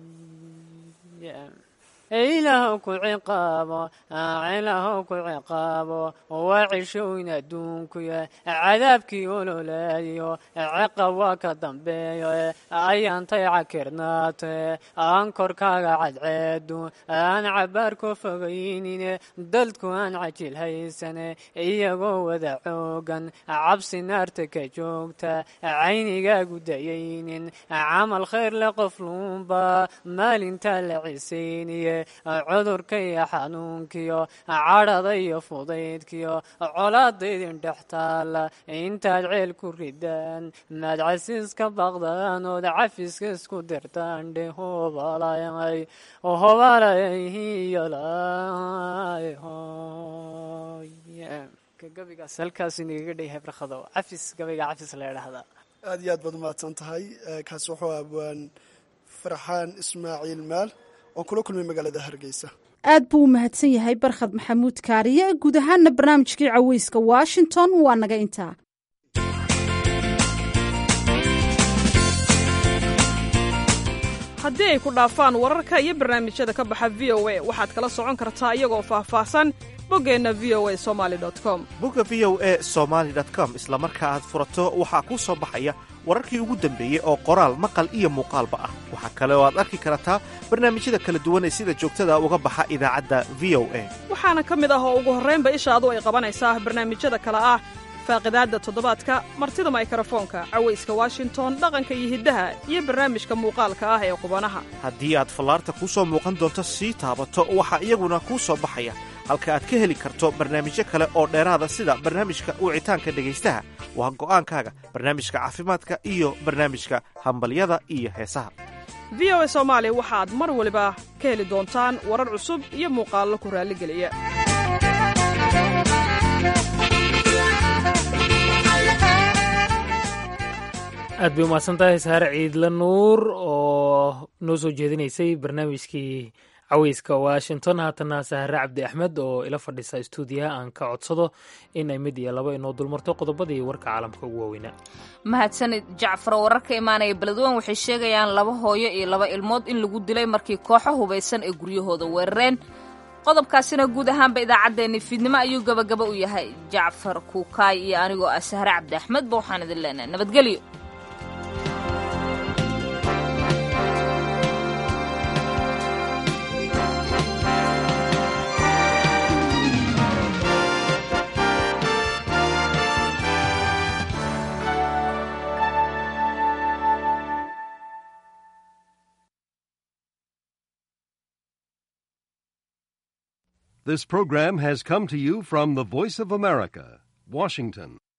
ilaah ku ciqaabo ilaah ku ciqaabo waa cishooyn adduunkuya cadaabkii ololaadiyo ciqab waa ka dambeeyo ayaantay cakirnaate aan korkaaga cadceedu aan cabaar ku fogaynine dadku aan cajil haysane iyagoo wada xoogan cabsi naarta ka joogta caynigaagu dayaynin camal khayr le qof luunba maalintaa la cisayniye cudurka iyo xanuunkiyo cadhada iyo fudaydkiyo colaadaydin dhex taala intaad ceel ku ridaan maad casiiska baqdaan ood cafiska isku dirtaan dhe hobalay gabigaas halkaas inagaga dhayahay barkado cafis gabayga cafis la idhaahdaa aad iyo aad baad umahadsan tahay kaasi wuxuu abwaan farxaan ismaaciil maal oon kula kulmay magaalada hargeysa aad buu u mahadsan yahay barkhad maxamuud kaariye guud ahaana barnaamijkii caweyska washington waa naga intaa haddii ay ku dhaafaan wararka iyo barnaamijyada ka baxa v o a waxaad kala socon kartaa iyagoo faahfaahsan boggeenna v o a somaali com bogga v o a somaali com isla marka aad furato waxaa kuu soo baxaya wararkii ugu dambeeyey oo qoraal maqal iyo muuqaalba ah waxaa kale oo aad arki kartaa barnaamijyada kala duwan ee sida joogtada uga baxa idaacadda v o a waxaana ka mid ah oo ugu horraynba ishaadu ay qabanaysaa barnaamijyada kale ah faaqidaadda toddobaadka martida maykarafoonka cawayska washington dhaqanka iyo hiddaha iyo barnaamijka muuqaalka ah ee qubanaha haddii aad fallaarta kuu soo muuqan doonto sii taabato waxaa iyaguna kuu soo baxaya halka aad ka heli karto barnaamijyo kale oo dheeraada sida barnaamijka wicitaanka dhegaystaha waa go'aankaaga barnaamijka caafimaadka iyo barnaamijka hambalyada iyo heesaha v o a soomaali waxaad mar waliba ka heli doontaan warar cusub iyo muuqaallo ku raalligeliya aad bay umahadsan tahay saare ciidla nuur oo noo soo jeedinaysay barnaamijkii caweyska washington haatana sahare cabdi axmed oo ila fadhisa stuudiyaha aan ka codsado in ay mid iyo laba inoo dulmarto qodobadii warka caalamka ugu waaweynaa mahadsanid jacfar wararka imaanaya beledweyne waxay sheegayaan laba hooyo iyo laba ilmood in lagu dilay markii kooxo hubaysan ay guryahooda weerareen qodobkaasina guud ahaanba idaacaddeenni fiidnimo ayuu gabagaba u yahay jacfar kuukaay iyo anigoo ah sahare cabdi axmedba waxaan idin leenahay nabadgelyo This program has come to you from the Voice of America, Washington.